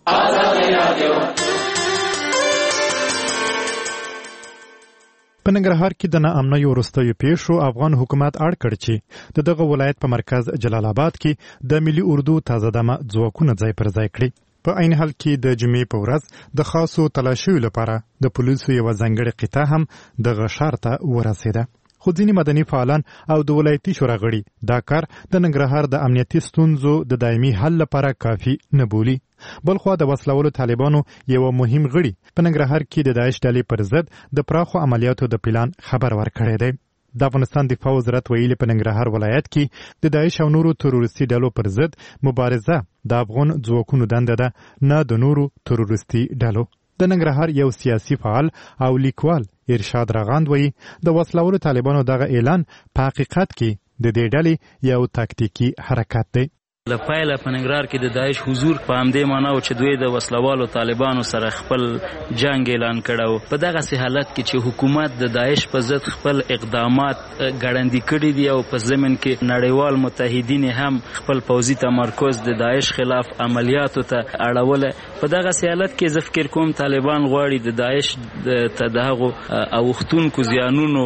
په ننګرهار کې د ناامنیو وروستیو پیښو افغان حکومت اړ کړ چې دغه ولایت په مرکز جلال آباد کې د ملي اردو تازه دمه ځواکونه ځای پر ځای کړي. په عین حال کې د جمعې په ورځ د خاصو تلاشیو لپاره د پولیسو یوه ځانګړې قطعه هم دغه ښار ته ورسېده. خو ځینې مدني فعالان او د ولایتي شورا غړي دا کار د ننګرهار د امنیتي ستونزو د دایمي حل لپاره کافي نه بولي. بلخوا د وسلهوالو طالبانو یو مهم غړي په ننګرهار کې د داعش ډلې پر ضد د پراخو عملیاتو د پلان خبر ورکړی دی. د افغانستان دفاع وزارت ویلي په ننګرهار ولایت کې د داعش او نورو تروریستي ډلو پر ضد مبارزه د افغان ځواکونو دنده ده، نه د نورو تروریستي ډلو. د ننګرهار یو سیاسي فعال او لیکوال ارشاد راغاند وایي د وسلهوالو طالبانو دغه اعلان په حقیقت کې د دې ډلې یو تاکتیکي حرکت دی. لپایله په ننګرهار کې د داعش حضور په همدې معنا و چې دوی د وسلوالو طالبانو سره خپل جنگ اعلان کړو. په دغه حالت کې چې حکومت د داعش په ضد خپل اقدامات ګړندي کړي دي او په ضمن کې نړیوال متحدین هم خپل پوځي تمرکز د داعش خلاف عملیاتو ته اړوله. په دغه حالت کې زه فکر کوم طالبان غواړي د داعش ته دغه اوختونکو زیانونو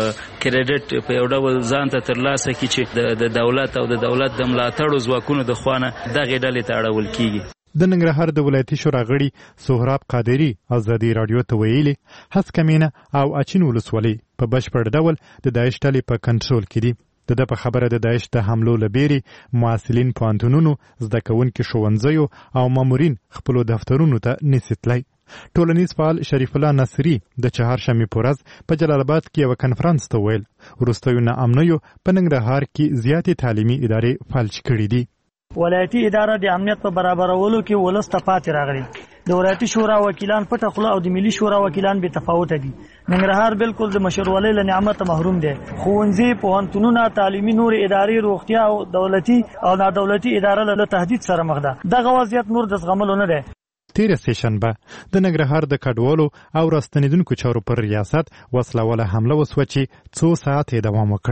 کریډټ په یو ډول ځان ته ترلاسه کړي چې د دولت او د دولت د ملاتړو ځواکونو د خوانه دغه ډلې ته اړول کیږي. د ننګرهار د ولایتي شورا غړي سهراب قادری ازادي رادیو ته ویلي هسکمینه او اچین ولسوالۍ په بشپړ ډول د داعش ډلې په کنټرول کې دي. د په خبره د داعش د حملو لبيري معاصلین پوهنتونونو زده کوونکي ښوونځیو او مامورین خپل دفترونو ته نسیتلی. ټولنیز فعال شریف الله نصری د چهارشنبې په ورځ په جلال آباد کې یو کنفرانس ته ویل وروستیو ناامنیو په ننګرهار کې زیاتې تعلیمي ادارې فلج کړي دي. ولایتي اداره د امنیت په برابرولو کې ولس ته پاتې راغلي. د ولایتي شورا وکیلان پټه خوله او د ملي شورا وکیلان به تفاوت دي. ننګرهار بالکل د مشروعولۍ له نعمت محروم دي. ښوونځي، پوهنتونونه، تعلیمي نور ادارې، روغتیا او دولتي او نادولتي اداره له تهدید سره مخ ده. دغه وضعیت نور د زغملو نه دی. تیره سهشنبه د ننګرهار د کډوالو او راستنیدونکو چارو پر ریاست وسلهواله حمله وسوه چې 2 ساعت دوام وکړ.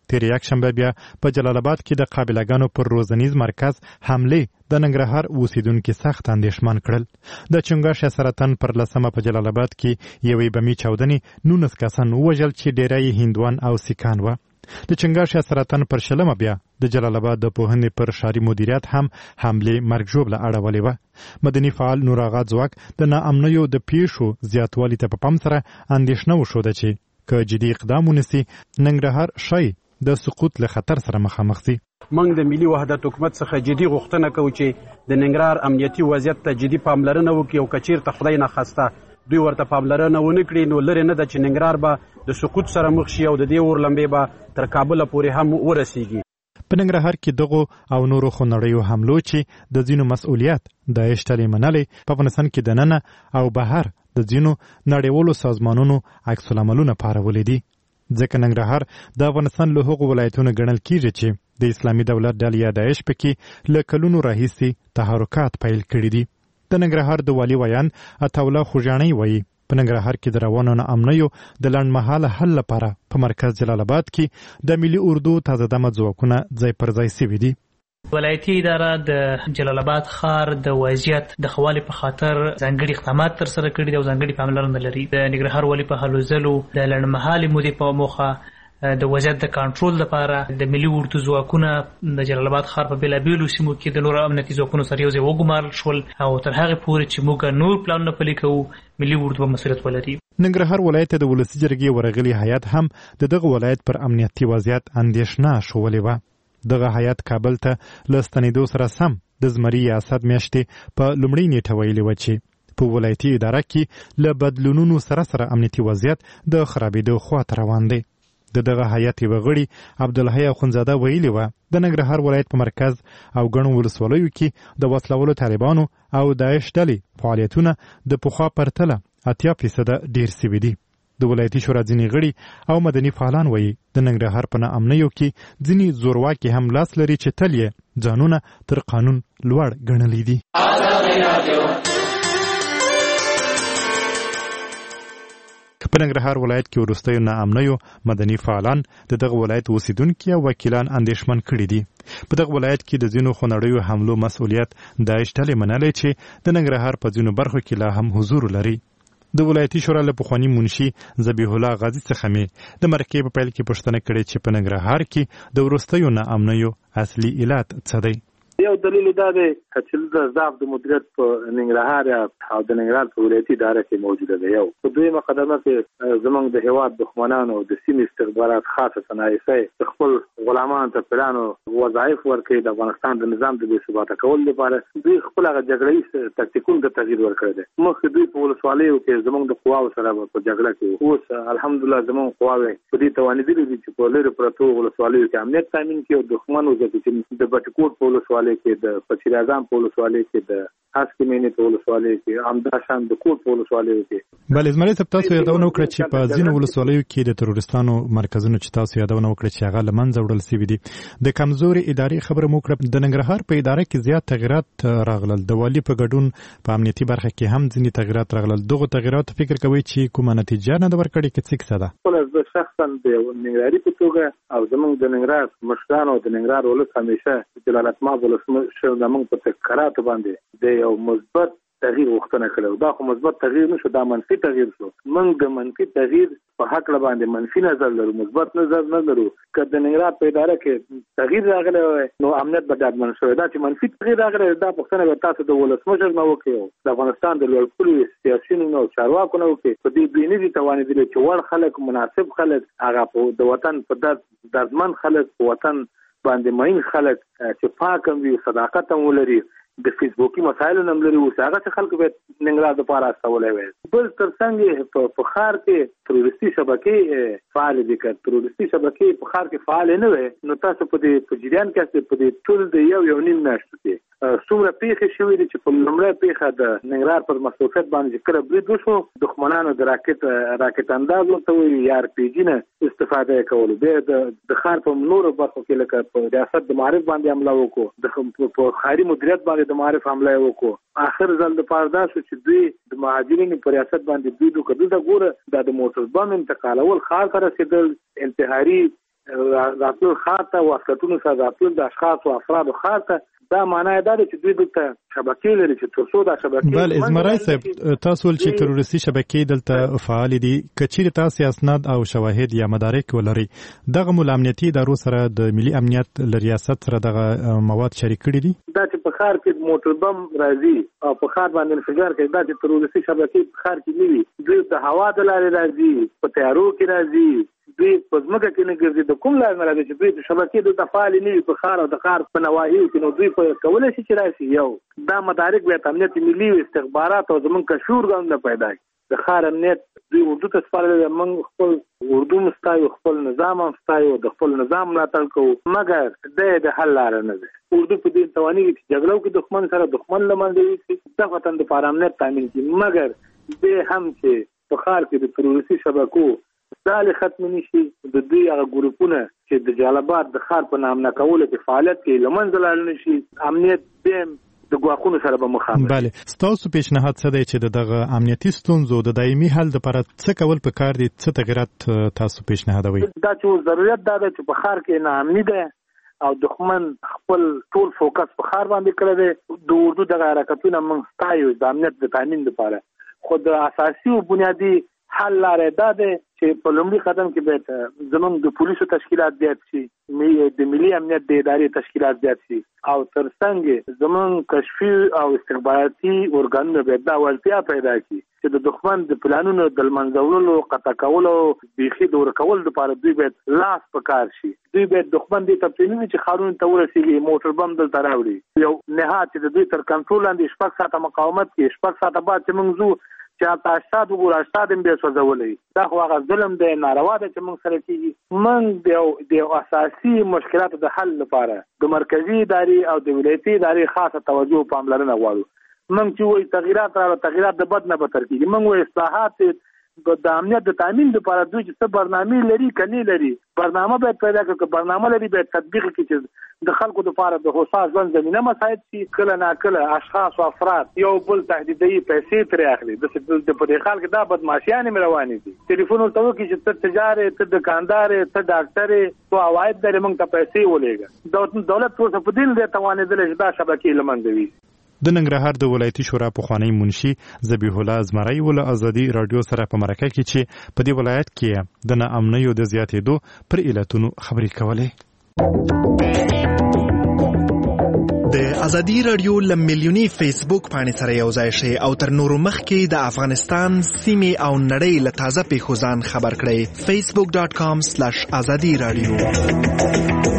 تیر یک شنبه بیا په جلال آباد کې د قابلګانو پر روزنیز مرکز حمله د ننګرهار اوسیدونکو سخت اندېښمن کړل. د چنګاښ سرطان پر لسمه په جلال آباد کې یوې بمي چاودنې 19 کسان وژل چې ډیری هندوان او سیکان و. د چنګاښ سرطان پر شلمه بیا د جلال آباد د پوهنې پر ښاري مدیریت هم حمله مرګ ژوبله اړولې و. مدني فعال نور آغا ځواک د ناامنیو د پیښو زیاتوالي ته په پام سره اندېښنه وښوده چې که جدي اقدام ونیسي ننګرهار شي د سقوط له خطر سره مخامخ شي. موږ د ملي وحدت حکومت څخه جدي غوښتنه کوو چې د ننګرهار امنیتي وضعیت ته جدي پاملرنه وکړي او که چیرته خدای نخواسته دوی ورته پاملرنه ونه کړي نو لرې نه ده چې ننګرهار به د سقوط سره مخ شي او د دې اور لمبې به تر کابله پورې هم ورسیږي. په ننګرهار کې دغو او نورو خونړیو حملو چې د ځینو مسؤلیت داعش ډلې منلې په افغانستان کې دننه او بهر د ځینو نړیوالو سازمانونو عکس العملونه پارولې دي. ځکه ننګرهار د افغانستان له هغو ولایتونو ګڼل کیږي چې د اسلامي دولت ډلې یا داعش پکې له کلونو راهیسې تحرکات پیل کړي دي. د ننګرهار د والي ویان عطاالله خوږیاڼی وایي په ننګرهار کې د روانو ناامنیو د لنډمهاله حل لپاره په مرکز جلال آباد کې د ملي اردو تازه دمه ځواکونه ځای پر ځای سوي دي. ولایتي اداره د جلال آباد ښار د وضعیت د ښه والي په خاطر ځانګړي اقدامات ترسره کړي دي او ځانګړي پاملرنه لري. د ننګرهار والي په هلو ځلو د لنډمهالې مودې په موخه د وضعیت د کنټرول لپاره د ملي اردو ځواکونه د جلال آباد ښار په بېلابېلو سیمو کې د نورو امنیتي ځواکونو سره یو ځای وګمارل شول او تر هغې پورې چې موږ نور پلانونه پلي کوو ملي اردو به مسؤلیت ولري. ننګرهار ولایت د ولسي جرګې ورغلي هیات هم د دغه ولایت پر امنیتي وضعیت اندېښنه ښولې وه. دغه هیات کابل ته له ستنېدو سره سم د زمري یا اسد میاشتې په لومړۍ نیټه ویلې وه چې په ولایتي اداره کې له بدلونونو سره امنیتي وضعیت د خرابېدو خواته روان دی. د دغه هیات یوه غړي عبدالحی اخونزاده ویلي وه د ننګرهار ولایت په مرکز او ګڼو ولسوالیو کې د وسلوالو طالبانو او داعش ډلې فعالیتونه د پخوا پرتله 80% ډیر سوي دي. د ولایتي شورا ځینې غړي او مدني فعالان وایي د ننګرهار په ناامنیو کې ځینې زورواکي هم لاس لري چې تل یې ځانونه تر قانون لوړ ګڼلي دي. په ننګرهار ولایت کې وروستیو ناامنیو مدني فعالان د دغه ولایت اوسیدونکي او وکیلان اندېښمن کړي دي. په دغه ولایت کې د ځینو خونړیو حملو مسؤلیت داعش ډلې منلې چې د ننګرهار په ځینو برخو کې لا هم حضور لري. د ولایتي شورا له پخواني منشي ذبیح الله غازي څخه مې د مرکې په پیل کې پوښتنه کړې چې په ننګرهار کې د وروستیو ناامنیو اصلي علت څه دی. یو دلیل دا دی چې د ضعف د مدیریت په ننګرهار او د ننګرهار په ولایتي اداره کې موجوده ده. یو په دویمه قدمه کې زموږ د هیواد دښمنانو د سیمې استخبارات خاصه صنایع خپل غلامان ته پلانو وظایف ورکړي د افغانستان د نظام د بې ثباته کولو لپاره دوی خپل هغه جګړهیز تکتیکونو ته تغییر ورکړی دی. مخکې دوی په ولسوالیو کې زموږ د قواو سره په جګړه کې اوس الحمدلله زموږ قواوې په دې توانېدلي دي چې په لرې پرتو ولسوالیو کې امنیت تامین کړي او دښمن وځپي چې د بټکوټ په ولسوالۍ کې د پچیر اعظم په ولسوالۍ کې د هسکې مینې په ولسوالۍ کې همداشان د کوټ په ولسوالیو کې. بلې زمري صاحب تاسو یادونه وکړه چې په ځینو ولسوالیو کې د تروریستانو مرکزونو چې تاسو یادونه وکړه چې هغه له منځه وړل سوي دي. د کمزوري ادارې خبره مو وکړه. د ننګرهار په اداره کې زیات تغیرات راغلل. د والي په ګډون په امنیتي برخه کې هم ځینې تغیرات راغلل. دغه تغیرات فکر کوي چې کومه نتیجه نه ده ورکړې کې څه کیسه ده؟ زه شخصا د ننګرهاري په توګه او زموږ د ننګرهار مشرانو د ننګرهار ولس همیشه جلالتمآب ولسمشر زموږ په تکراراتو باندې د یو مثبت تغییر غوښتنه کړې. دا خو مثبت تغییر نشو، دا منفي تغییر شو. موږ د منفي تغییر په حق باندې منفي نظر لرو، مثبت نظر نه لرو. که د ننګرهار په اداره کې تغییر راغلی وای نو امنیت به ډاډمن شوی. دا چې منفي تغییر راغلی دا پوښتنه به تاسو د ولسمشر نه وکړئ، د افغانستان د لوړپوړو سیاسیونو نه او چارواکو نه وکړئ. په دې دوی نه دي توانېدلي چې وړ خلک، مناسب خلک، هغه د وطن په دردمن خلک، په وطن باندې مین خلک چې پاک هم وي، صداقت هم ولري، د فیسبوکي مسایلو هم لري، اوس هغه څه خلکو به ننګرهار دپاره استولی وای. بل تر څنګ په ښار کې تروریستي شبکې فعالې دي. که تروریستي شبکې په ښار کې فعالې نه وای نو تاسو په جریان کې په دې ټول د یو نیم میاشتو کې څومره پیښې شوې دي چې په لومړۍ پیښه د ننګرهار پر مصروفیت باندې چې کله برید وشو، دښمنانو د راکټ انداز ورته وایي یا RPG نه استفاده یې کولو. بیا د ښار په نورو برخو کې لکه په ریاست د معارف باندې حمله وکړو، په ښاري مدیریت باندې د معارف حمله یې وکړو. آخر ځل دپاره دا شو چې دوی د مهاجرینو په ریاست باندې دوی دلته ګوره دا د موټر بم انتقالول، ښار ته رسېدل، انتحاري راتلو خاطه واسطونو سره راتلو د اشخاص او افراد خاطه دا معنی دا چې دوی دلته شبکې لري چې ترڅو دا شبکې بل ازمرای صاحب تاسو چې تروریستي شبکې دلته فعال دي کچیر تاسو اسناد او شواهد یا مدارک ولري دغه مول امنیتي ادارو سره د ملي امنیت ریاست سره دغه مواد شریک کړي دي دا چې په خار کې موټر بم راځي او په خار باندې انفجار کوي دا چې تروریستي شبکې په خار کې نیوي دوی د هوا د لارې راځي په تیارو کې راځي دوی په ځمکه کې نه ګرځي د کوم لار نه راځي چې دوی د شبکې د تفاعل نه په خار او د خار په نواحیو کې نو دوی په کولای شي چې راشي یو دا مدارک به امنیت ملي او استخبارات او زمون کشور غوښنه پیدا د خار امنیت دوی اردو ته سپارل موږ خپل اردو مستایو خپل نظام مستایو د خپل نظام ملاتړ کوو مګر د حل لار نه ده اردو په دې تواني چې جګړو کې دښمن سره دښمن لمنځه وي د وطن د امنیت تامین کړي مګر به هم چې په خار کې د تروریستي شبکو دال ختم نشي د دوی هغه ګروپونه چې د جلالاباد د خار په نام نه کول کې فعالیت کوي لمنځه لاړ نشي امنیت دیم د ګواښونو سره به مخامخ بله ستاسو پیشنهاد څه دی چې دغه امنیتي ستونزو د دایمي حل لپاره څه کول پکار دي څه تغیرات تاسو پیشنهادوي دا چې ضرورت دا ده چې په خار کې ناامني ده او دښمن خپل ټول فوکس په خار باندې کړی دی د اردو دغه حرکتونه موږ ستایو د امنیت د تامین لپاره خو د اساسي او بنیادي حل لارې دا ده چې په لومړي قدم کې به زموږ د پولیسو تشکیلات زیات شي د ملي امنیت د ادارې تشکیلات زیات شي او ترڅنګ زموږ کشفي او استخباراتي ارګانونه به دا وړتیا پیدا کړي چې د دښمن د پلانونو د منځولو قطع کولو بيخي دور کول لپاره دوی به لاس پکار شي دوی به دښمن د تپلینو چې خارون ته ورسیږي موټر بم دلته راوړي یو نهایت د دوی تر کنټرول لاندې شپږ ساعته مقاومت کې شپږ ساعته بعد چې موږ زو چې تاسو وګورئ استاد هم به سوځولې دا خو هغه ظلم دی ناروا ده چې موږ سره کیږي موږ د اساسي مشکلاتو د حل لپاره د مرکزی ادارې او د ولایتي ادارې خاصه توجه او پاملرنه غواړو موږ چې وایي تغیرات د بد نه به تر کیږي موږ وایي اصلاحات د امنیت د تامین لپاره دوی چې څه برنامه لري کني لري برنامه به پیدا کړي برنامه لري به تطبیق کړي چې د خلکو لپاره د حساس ژوند زمينه مساعد شي کله نا کله اشخاص او افراد یو بل تهدیدي پیسې ترې اخلي د په دې حال کې دا بدمعشيان روانې دي ټلیفون ته وکړي چې ته تجارت ته دکاندار ته ډاکټر تو عواید درې موږ ته پیسې ولېږي دولت څه په دین دې توانېدل چې دا شبکې لمنځوي د ننګرهار د ولایتي شورا پخوانی منشي ذبیح الله ازمرای ول ازادي رادیو سره په مرکه کې چې په دې ولایت کې د ناامنیو د زیاتېدو پر علتونو خبرې کولې د ازادي رادیو لملیونی فیسبوک باندې سره یو ځای شي او تر نورو مخکې د افغانستان سیمه او نړۍ له تازه پیښو ځان خبر کړئ facebook.com/azadi radio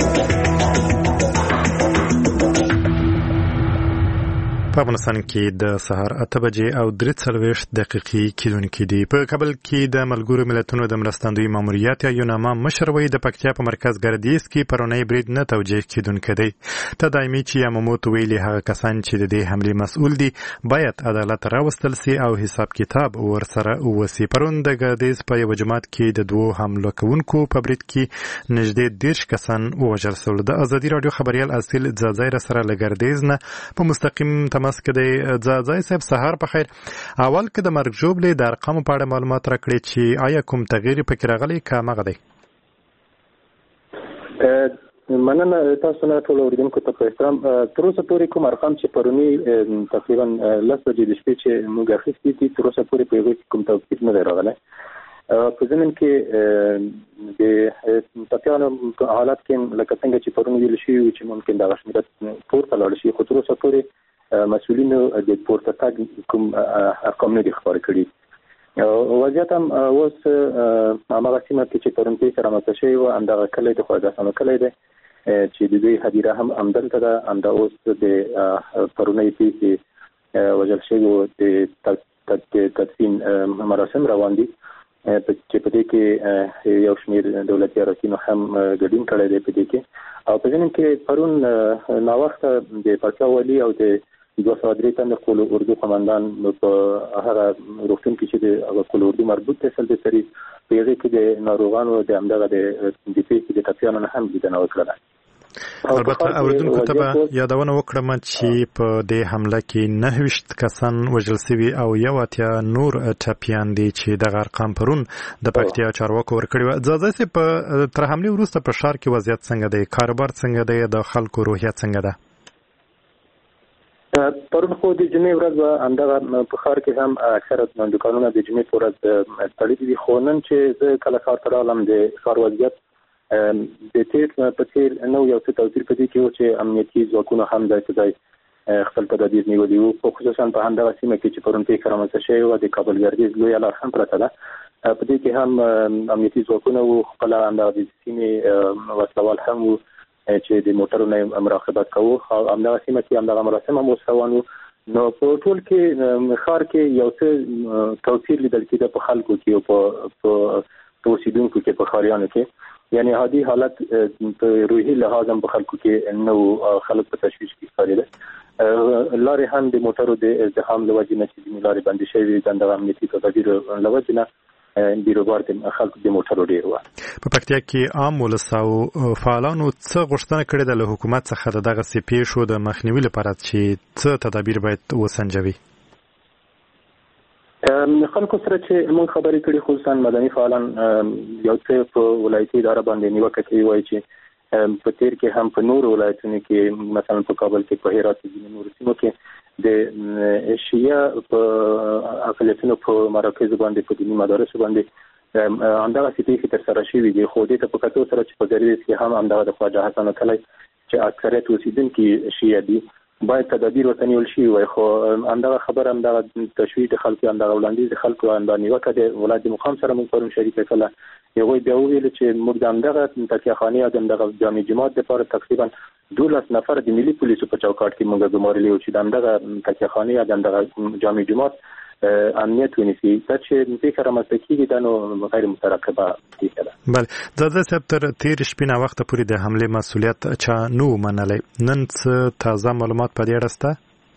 په افغانستان کې د سهار 8 بجې او 43 دقیقې کیدونکې دي په کابل کې د ملګرو ملتونو د مرستندوی ماموریت یا یوناما مشروي د پکتیا په مرکز ګردیز کې پرونی برید نه توجیه کیدونکې دی تدایمي چې یاموموتو ویلي هغه کسان چې د دې حمله مسؤل دي باید عدالت راوستل سي او حساب کتاب ورسره وسی پرون د ګردیز په یو جماعت کې د دوه حمله کوونکو په برید کې نږدې 10 کسان وژل شول د ازادي رادیو خبريال اصل ځاځای سره لګردیز نه په مستقیم تماس کې د ځاځای صاحب سهار په خیر اول کې د مرګ جوړې د ارقام په اړه معلومات راکړي چې آیا کوم تغییر پکې راغلی کامغه دی مننه تاسو نه ټول اوریدونکو ته په احترام تر اوسه پورې کوم ارقام چې پرونی تقریبا 10 بجې د شپې چې موږ اخیستي دي تر اوسه پورې په هغه کوم توقیف نه راغلی په ځینن کې د تطیانو حالات کې لکه څنګه چې پرونی ویل شي چې ممکن د غشمرت پورته لاړ شي خو تر اوسه پورې مسؤلینو د پورته تاګ کوم ارقام نه دي خبر کړي وضعیت هم اوس هغه سیمه کې چې پرونی سره مخ شوی و اندغه کله د خواجه سم کله دی چې د دې هدیره هم امدلته ده انده اوس د پرونی کې وجل شوی د تدفین مراسم روان دي چې په دې کې یو شمېر دولتي ارکانو هم ګډون کړی دی په دې کې او په ځینې کې پرون ناوخته د پاچا ولی او د 203 تن خپل اردو قومندان په هغه روغتون کې چې د خپل اردو مربوط تسل د سری په هغه کې د ناروغانو د امدغه د دې کې د تفیانو هم لیدنه وکړه البته اوریدونکو ته به یادونه وکړم چې په دې حمله کې 9 کسان وژل شوي او 1 نور ټپیان دي چې د ارقام پرون د پکتیا چارواکو ورکړي. ځاځي په تر حمله وروسته په ښار کې وضعیت څنګه دی؟ کاروبار څنګه دی؟ د خلکو روحیه څنګه ده؟ پرون خو د جمعې ورځ همدغه په ښار کې هم اکثره دکانونه د جمعې په ورځ تړلي دي، خو نن چې زه کله ښار ته راغلم د ښار وضعیت د تیر په څیر نو یو څه توپیر په دې کې و چې امنیتي ځواکونه هم ځای په ځای خپل تدابیر نیولي وو، خو خصوصا په همدغه سیمه کې چې پرون پیښه رامنځته شوې وه د کابل ګردیز لویه لار هم پرته ده، په دې کې هم امنیتي ځواکونه وو، خپله همدغه د سیمې وسلوال هم وو چې د موټرو نه مراقبت کوو، او همدغه سیمه کې همدغه مراسم هم اوس روان وو. نو په ټول کې ښار کې یو څه توپیر لیدل کېده په خلکو کې او په اوسېدونکو کې، په ښاریانو کې، یعنی عادي حالت په روحي لحاظ هم په خلکو کې نو خلک په تشویش کې ښکارېده. لارې هم د موټرو د ازدحام له وجې نه چې ځینې لارې بندې شوې وې، د همدغه امنیتي تدابیرو له وجې نه بیروبار د خلکو د موټرو ډېر وه. په پکتیا کې عام ولس او فعالانو څه غوښتنه کړې ده له حکومت څخه د دغسې پیښو د مخنیوي لپاره چې څه تدابیر باید وسنجوي؟ خلکو سره چې موږ خبرې کړې، خصوصا مدني فعالان یو څه په ولایتي اداره باندې نیوکه کوي، وایي چې په تیر کې هم په نورو ولایتونو کې مثلا په کابل کې، په هرات کې، ځینې نورو سیمو کې د شیعه په اقلیتونو په مراکزو باندې، په دیني مدارسو باندې همدغه پیښې ترسره شوي دي. خو دې ته په کتو سره چې په ګردیز کې هم همدغه د خواجه حسن کلی چې اکثریت اوسېدونکي شیعه دي باید تدابیر ورته نیول شوي وای، خو همدغه خبره همدغه تشویش د خلکو، همدغه وړاندیز د خلکو، همدغه نیوکه د ولایت د مقام سره موږ پرون شریکه کړله. هغوی بیا وویل چې موږ د همدغه تکیهخانې او د همدغه جامع جماعت دپاره تقریبا 12 نفر د ملي پولیسو په چوکاټ کې موږ ګمارلي وو چې د همدغه تکیهخانې او د همدغه جامع جماعت امنیت ونیسي. دا چې پیښه رامنځته کېږي دا نو غیر مترقبه پیښه ده. بله، زاده صاحب تر تېر شپې ناوخته پورې د حملې مسؤلیت چا نه و منلی، نن څه تازه معلومات په دې اړه شته؟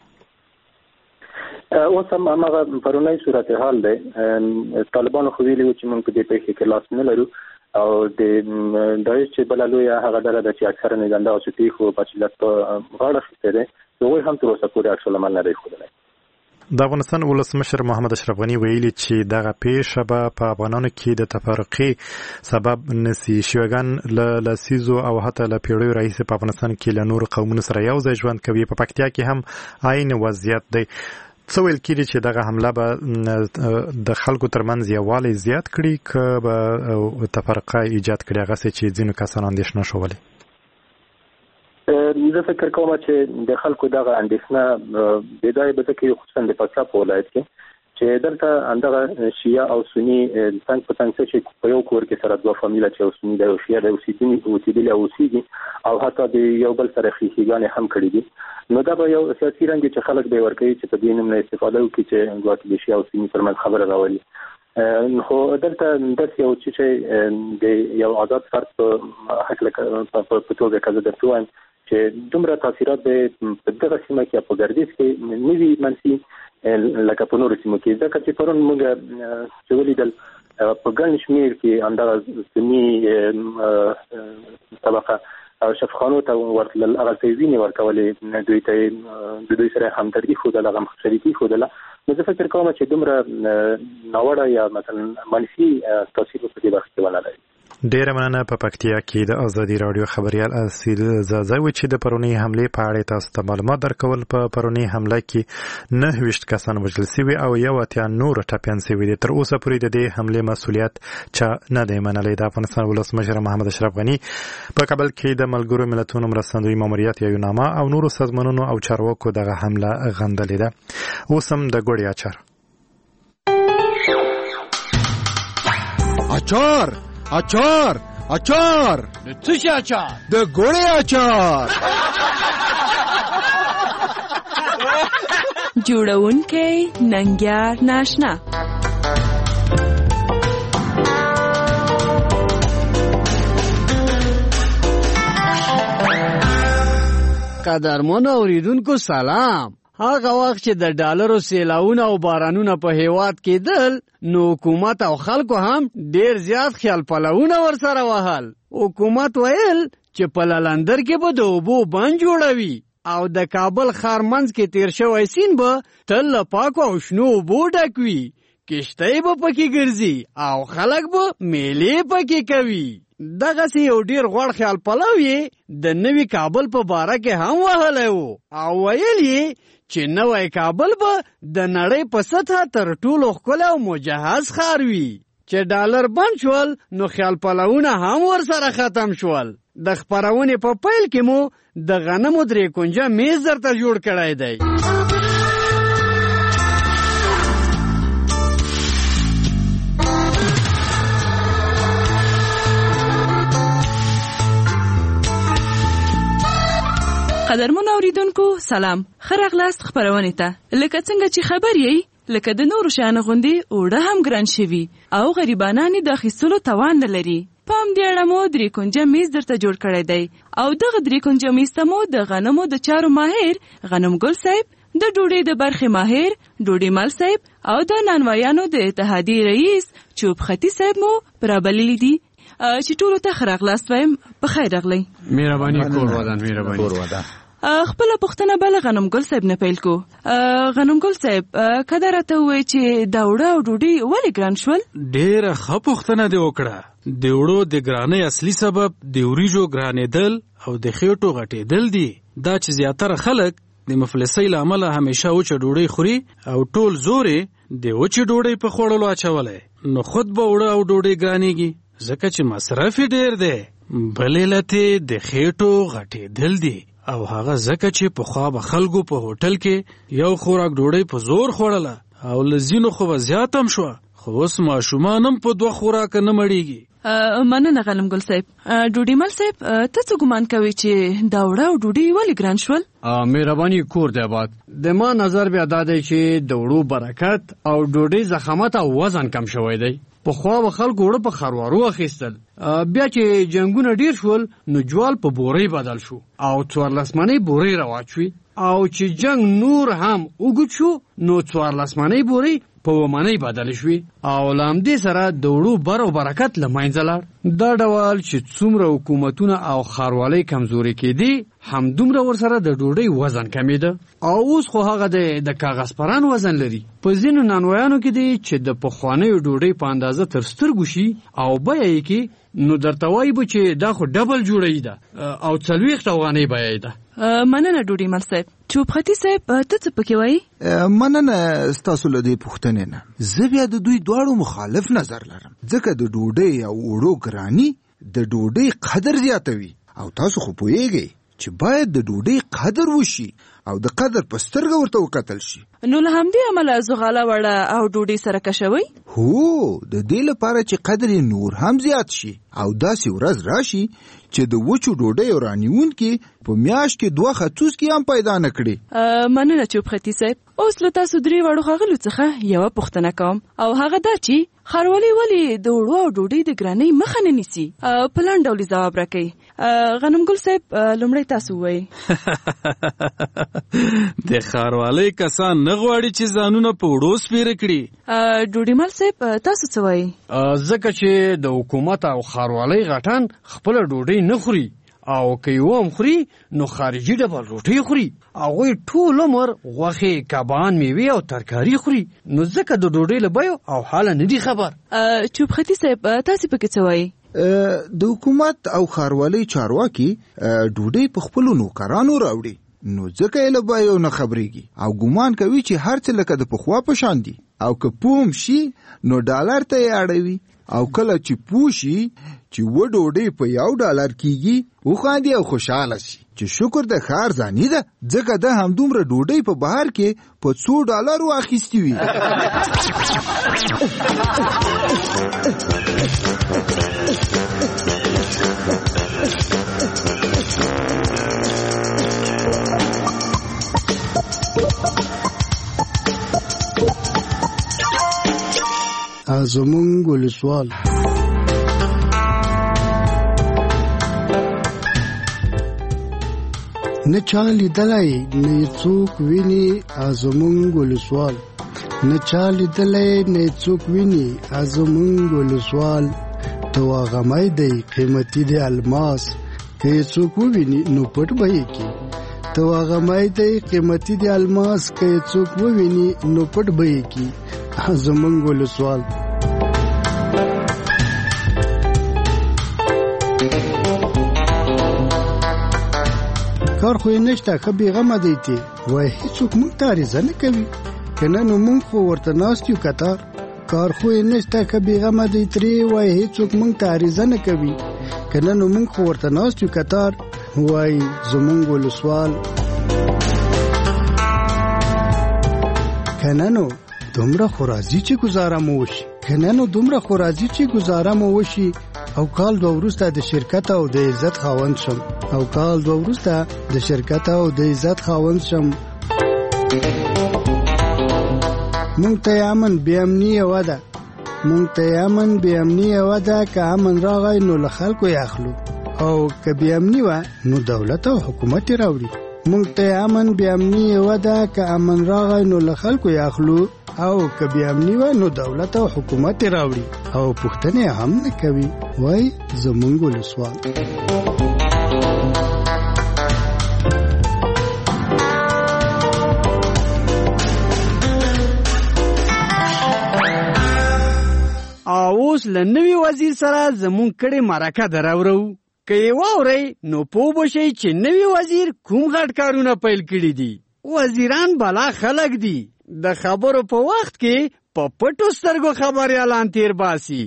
اوس هم هماغه پرونی صورتحال دی. طالبانو خو ویلي وو چې موږ په دې پیښې کې لاس نه لرو، او د داعش چې بله لویه هغه ډله ده چې اکثره نه د همدغسې پیښو مسؤلیت په غاړه اخیستی دی، هغوی هم تر اوسه پورې عکس العمل نه دی ښودلی. د افغانستان ولسمشر محمد اشرف غني ویلي چې دغه پیښه به په افغانانو کې د تفرقې سبب نشي. شیعاګان له لسیزو او حتی له پیړیو راهیسې په افغانستان کې له نورو قومونو سره یو ځای ژوند کوي. په پکتیا کې هم عین وضعیت دی. څه ویل کېږي چې دغه حمله به د خلکو ترمنځ یووالی زیات کړي که به تفرقه ایجاد کړي، هغسې چې ځینو کسانو اندېښنه ښولې؟ زه فکر کوم چې د خلکو دغه اندېښنه بدای به ځکه خصوصا د پکتیا په ولایت کې چې دلته همدغه شیعه او سني څنګ په څنګ چې په یو کور کې سره دوه فامیله چې یو سني دی او شیعه دی اوسېدلي او اوسېږي، او حتی د یو بل سره ښیښېګانې هم کړي دي، نو دا به یو سیاسي رنګ چې خلک به یې ورکوي چې په دې نوم نه استفاده وکړي چې ګواکې د شیعه او سني ترمنځ خبره راولي. خو دلته داسې یو چې د یو آزاد فرد په هکله په توګه که زه درته ووایم چې دومره تاثیرات به په دغه سیمه کې په ګردیز کې نه وي منفي لکه په نورو سیمو کې، ځکه چې پرون موږ چې ولیدل په ګڼ شمېر کې همدغه سني طبقه شفخانو ته ورتلل، هغه ته وینې ورکولې، دوی ته د دوی سره همدردي ښودله، غمخشریکي ښودله. نو زه فکر کوم چې دومره ناوړه یا مثلا منفي تاثیر په دې وخت کې ونه لري. ډیره مننه. په پکتیا کې د ازادي راډیو خبريال اصیل زازا و چې د پرونی حمله په اړه تاسو ته معلومات درکول. په پرونی حمله کې 9 کسان وژل شوي او 1 نور ټپیان شوي دي. تر اوسه پورې د دې حمله مسؤلیت چا نه دی منلی. د افغانستان ولسمشر محمد اشرف غني په کابل کې د ملګرو ملتونو مرستندوی ماموریت یا یوناما او نورو سازمانونو او چارواکو دغه حمله غندلې ده. اوس هم د ګوړې اچار اچار اچار د څه شي اچار؟ د ګوړې اچار. جوړونکی ننګیار ناشنا. قدرمن اوریدونکو سلام. هغه وخت چې د ډالرو سیلاونه او بارانونه په هیواد کې دل، نو حکومت او خلکو هم ډیر زیات خیال پلوونه ورسره وهل. حکومت ویل چې په لندر کې به د اوبو بند جوړوي او د کابل ښار منځ کې تیر شوی سیند به تل له پاکو او شنو اوبو ډک وي، کشتۍ به پکې ګرځي او خلک به میلې پکې کوي. دغسې یو ډېر غوړ خیال پلو یې د نوي کابل په باره کې هم وهلی و او ویل یې چې نوی کابل به د نړۍ په سطحه تر ټولو ښکلی او مجهز ښار وي. چې ډالر بند شول نو خیال پلوونه هم ورسره ختم شول. د خپرونې په پیل کې مو د غنمو 3 کونجه میز درته جوړ کړی دی. قدرمن اوریدونکو سلام، ښه راغلاست خپرونې ته. لکه څنګه چې خبر یې لکه د نورو شیانو غوندې اوړه هم ګران شوي او غریبانان یې د اخیستلو توان نه لري. په همدې اړه مو 3 کونجه میز درته جوړ کړی دی او دغه 3 کونجه میز ته مو د غنمو د چارو ماهر غنمګل صاحب، د ډوډۍ د برخې ماهر ډوډۍ مل صاحب او د نانوایانو د اتحادیې رئیس چوب خطي صاحب مو رابللي دي چې ټولو ته ښه راغلاست وایم. په خیر راغلی. مهرباني کور ودان. مهرباني. خپله پوښتنه به له غنمګل صاحب نه پیل کو. غنمګل صاحب که دا راته ووایي چې دا اوړه او ډوډۍ ولې ګران شول؟ ډېره ښه پوښتنه دې وکړه. د اوړو د ګرانۍ اصلي سبب د وریجو ګرانېدل او د خېټو غټېدل دي. دا چې زیاتره خلک د مفلسۍ له امله همیشه وچه ډوډۍ خوري او ټول زور یې د وچې ډوډۍ په خوړلو اچولی، نو خود به اوړه او ډوډۍ ګرانېږي ځکه چې مصرف یې ډېر دی. بل علت یې د خېټو غټېدل دي او هغه ځکه چې پخوا به خلکو په هوټل کې یو خوراک ډوډۍ په زور خوړله او له ځینو خو به زیات هم شوه، خو اوس ماشومان هم په 2 خوراکه نه مړېږي. مننه غنمګل صاحب. ډوډۍ مل صاحب ته څه ګمان کوي چې دا اوړه او ډوډۍ ولې ګران شول؟ مهرباني کور دی آباد. د ما نظر بیا دا دی چې د اوړو برکت او ډوډۍ ضخامت او وزن کم شوی دی. پخوا به خلکو اوړه په خروارو اخیستل، بیا چې جنګونه ډیر شول نو جوال په بورۍ بدل شو او 14 منۍ بورۍ رواج شوې او چې جنگ نور هم اوږد شو نو 14 منۍ بورۍ په 2 منۍ بدل شوې او له همدې سره د اوړو بر او برکت له منځه لاړ. دا ډول چې څومره حکومتونه او ښاروالۍ کمزوري کېدې همدومره ورسره د ډوډۍ وزن کمېده او اوس خو هغه د کاغذ پران وزن لري. په ځینو نانوایانو کې دی چې د پخوانیو ډوډۍ په اندازه تر سترګو شي او بیه یې کې نو درته وایي به چې دا خو ډبل جوړی ده او 40 افغانۍ بیه ده. مننه ډوډۍ مل صاحب. چوب خطي صاحب ته څه پکې وایي؟ مننه ستاسو له دې پوښتنې نه. زه بیا د دوی دواړو مخالف نظر لرم ځکه د ډوډۍ او اوړو ګراني د ډوډۍ قدر زیاتوي او تاسو خو پوهیږئ چې باید د ډوډۍ قدر وشي او د قدر په سترګه ورته وکتل شي. نو له همدې امله زغاله وړه او ډوډۍ سره کشوي؟ هو د دې لپاره چې قدر نور هم زیات شي او داسې ورځ راشي چې د وچو ډوډۍ رانیونکي په میاشت کې 2 خطوس کې هم پیدا نه کړي. مننه چوب خطي صاحب. اوس له تاسو 3 وړو ښاغلو څخه یوه پوښتنه کوم او هغه دا چې ښاروالۍ ولې د اوړو او ډوډۍ د ګرانۍ مخه نه نیسي؟ په لنډ ډول ځواب راکړئ. غنمګل صاحب لومړی تاسو ووایئ. د ښاروالۍ کسان نه غواړي چې ځانونه په اوړو سپېره کړي. ډوډۍ مل صاحب تاسو څه وایئ؟ ځکه چې د حکومت او ښاروالۍ غټان خپله ډوډۍ نه خوري او که یې هم خوري نو خارجي ډبل روټۍ خوري. هغوی ټول عمر غوښې، کبان، میوې او ترکاري خوري نو ځکه د ډوډۍ له بیو او حاله نه دي خبر. چوب خطي صاحب تاسو پکې څه وایئ؟ د حکومت او ښاروالۍ چارواکي ډوډۍ په خپلو نوکرانو راوړي نو ځکه یې له بیو نه خبرېږي او ګمان کوي چې هر څه لکه د پخوا په شان دي او که پوه هم شي نو ډالر ته یې اړوي او کله چې پوه شي چې ډوډۍ په $1 کېږي وخاندي او خوشحاله شي چې شکر د ښار ځاني ده ځکه ده همدومره ډوډۍ په بهر کې په $100 واخیستې وي. زمونږ ولسوال نه چا لیدلی نه څوک ویني زمونږ ولسوال نه چا لیدلی نه څوک ویني زمونږ ولسوال تواغمای دی قیمتي دی الماس که څوک وویني نو پټ به یې کړي تواغمای دی قیمتي دی الماس که څوک وویني نو پټ به یې کړي زمونږ ولسوال کار خو یې نشته ښه بېغمه دی تی وایي هېڅوک موږ ته عریضه نه کوي که نه نو موږ خو ورته ناست یو کتار کار خو یې نشته ښه بېغمه دی ترې وایي هېڅوک موږ ته عریضه نه کوي که نه نو موږ خو ورته ناست یو کتار وایي زمونږ ولسوال که نه نو دومره خو راځي چې ګزاره مو وشي که نه نو دومره خو راځي چې ګزاره مو وشي او کال دوه وروسته د شرکت او د عزت خاوند شم او کال دوه وروسته د شرکت او د عزت خاوند شم مونږ ته امن بې امني وده مونږ ته امن بې امني وده که امن راغی نو له خلکو یې اخلو او که بې امني وه نو دولت او حکومت یې راوړي مونږ ته امن بې امني وده که امن راغی نو له خلکو یې اخلو او که بې امني وه نو دولت او حکومت یې راوړي او پوښتنې هم نه کوي وای زمونږ ولسوال اوس له نوي وزیر سره زمونږ کړې مرکه دراورو که یې واورئ نو پوه به شئ چې نوي وزیر کوم غټ کارونه پیل کړي دي وزیران بلا خلک دي د خبرو په وخت کې په پټو سترګو خبریالان تیر باسي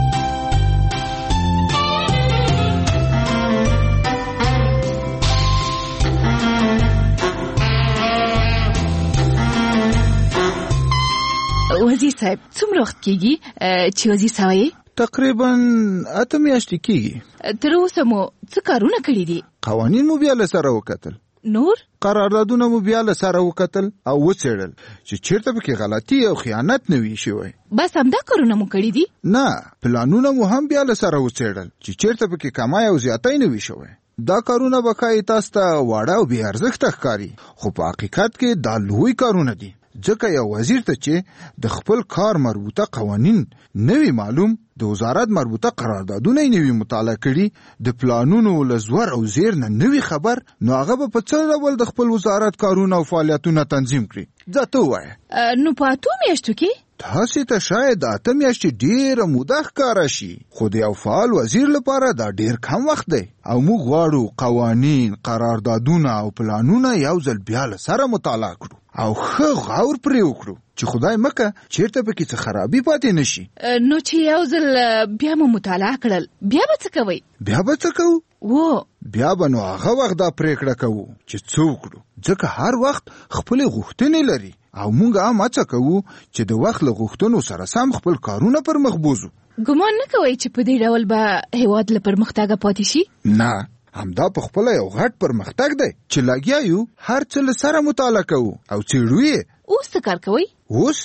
وزیر صاحب څومره وخت کېږي چې وزیر سوی تقریبا 8 میاشتې کېږي تر اوسه مو څه کارونه کړي دي قوانین مو بیا له سره وکتل نور قراردادونه مو بیا له سره وکتل او وڅېړل چې چیرته پکې غلطي او خیانت نه وي شوی بس همدا کارونه مو کړي دي نه پلانونه مو هم بیا له سره وڅېړل چې چیرته پکې کمای او زیاتای نه وي شوی دا کارونه به ښایي تاسو ته واړه او بې ارزښته ښکاري خو په حقیقت کې دا لوی کارونه دي ځکه یو وزیر ته چې د خپل کار مربوطه قوانین نوی معلوم د وزارت مربوطه قراردادونه یې نوی مطالعه کړي د پلانونو له زور او زیر نه نوی خبر نو هغه به په څه ډول د خپل وزارت کارونه او فعالیتونه تنظیم کړي ځه ته ووایه نو په 8 میاشتو کې تاسې ته شاید 8 میاشتې ډېره موده ښکاره شي خو د یو فعال وزیر لپاره دا ډېر کم وخت دی او موږ غواړو قوانین قراردادونه او پلانونه یو ځل بیا له سره مطالعه کړو او ښه غور پرې وکړو چې خدای مکه چیرته پکې څه خرابي پاتې نشي نو چې یو ځل بیا مو مطالعه کړل بیا به څه کوئ بیا به څه کوو بیا به نو هغه وخت دا پریکړه کوو چې څه وکړو ځکه هر وخت خپلې غوښتنې لري او موږ هم هڅه کوو چې د وخت له غوښتنو سره سم خپل کارونه پر مخ بوځو ګمان نه کوئ چې په دې ډول به هیواد له پرمختګه پاتې شي نه همدا په خپل یو غټ پرمختګ دی چې لګیا یو هر څه له سره مطالعه کوو او څېړو یې اوس څه کار کوئ اوس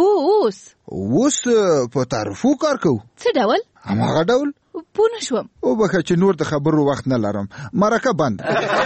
په تعرفو کار کوو څه ډول هماغه ډول پوه نه شوم وبخښه چې نور د خبرو وخت نه لرم مرکه بند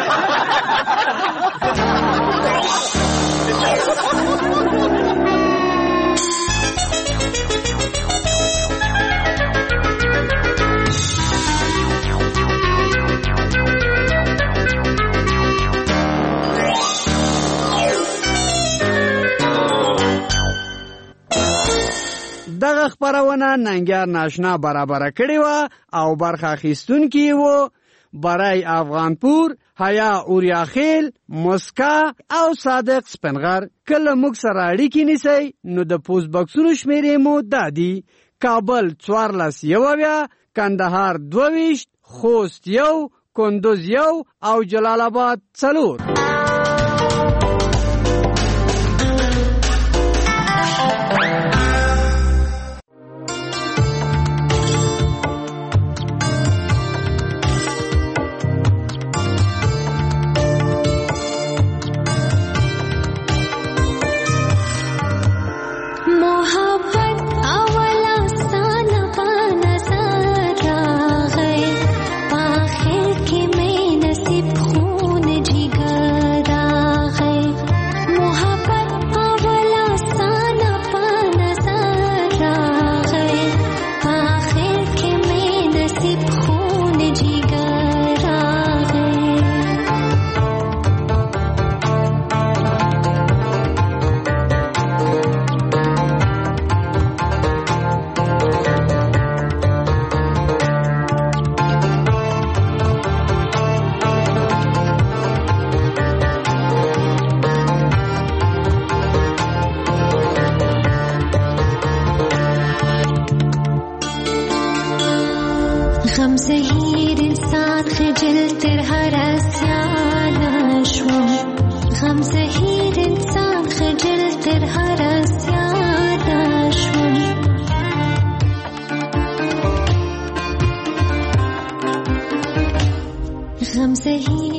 دغه خبرونه ننګیار ناشنا برابر کړی و او برخه اخیستونکي وو برای افغانپور حیا اوریاخیل مسکا او صادق سپنغر کله موږ سره اړیکې نیسئ نو د پوسټ بکسونو شمیرې مو دا دي کابل 14 کندهار 22 خوست 1 کندوز 1 او جلال آباد 4 Jigar ضمیر انسان خجل تر هر اسیاد شون غم زهی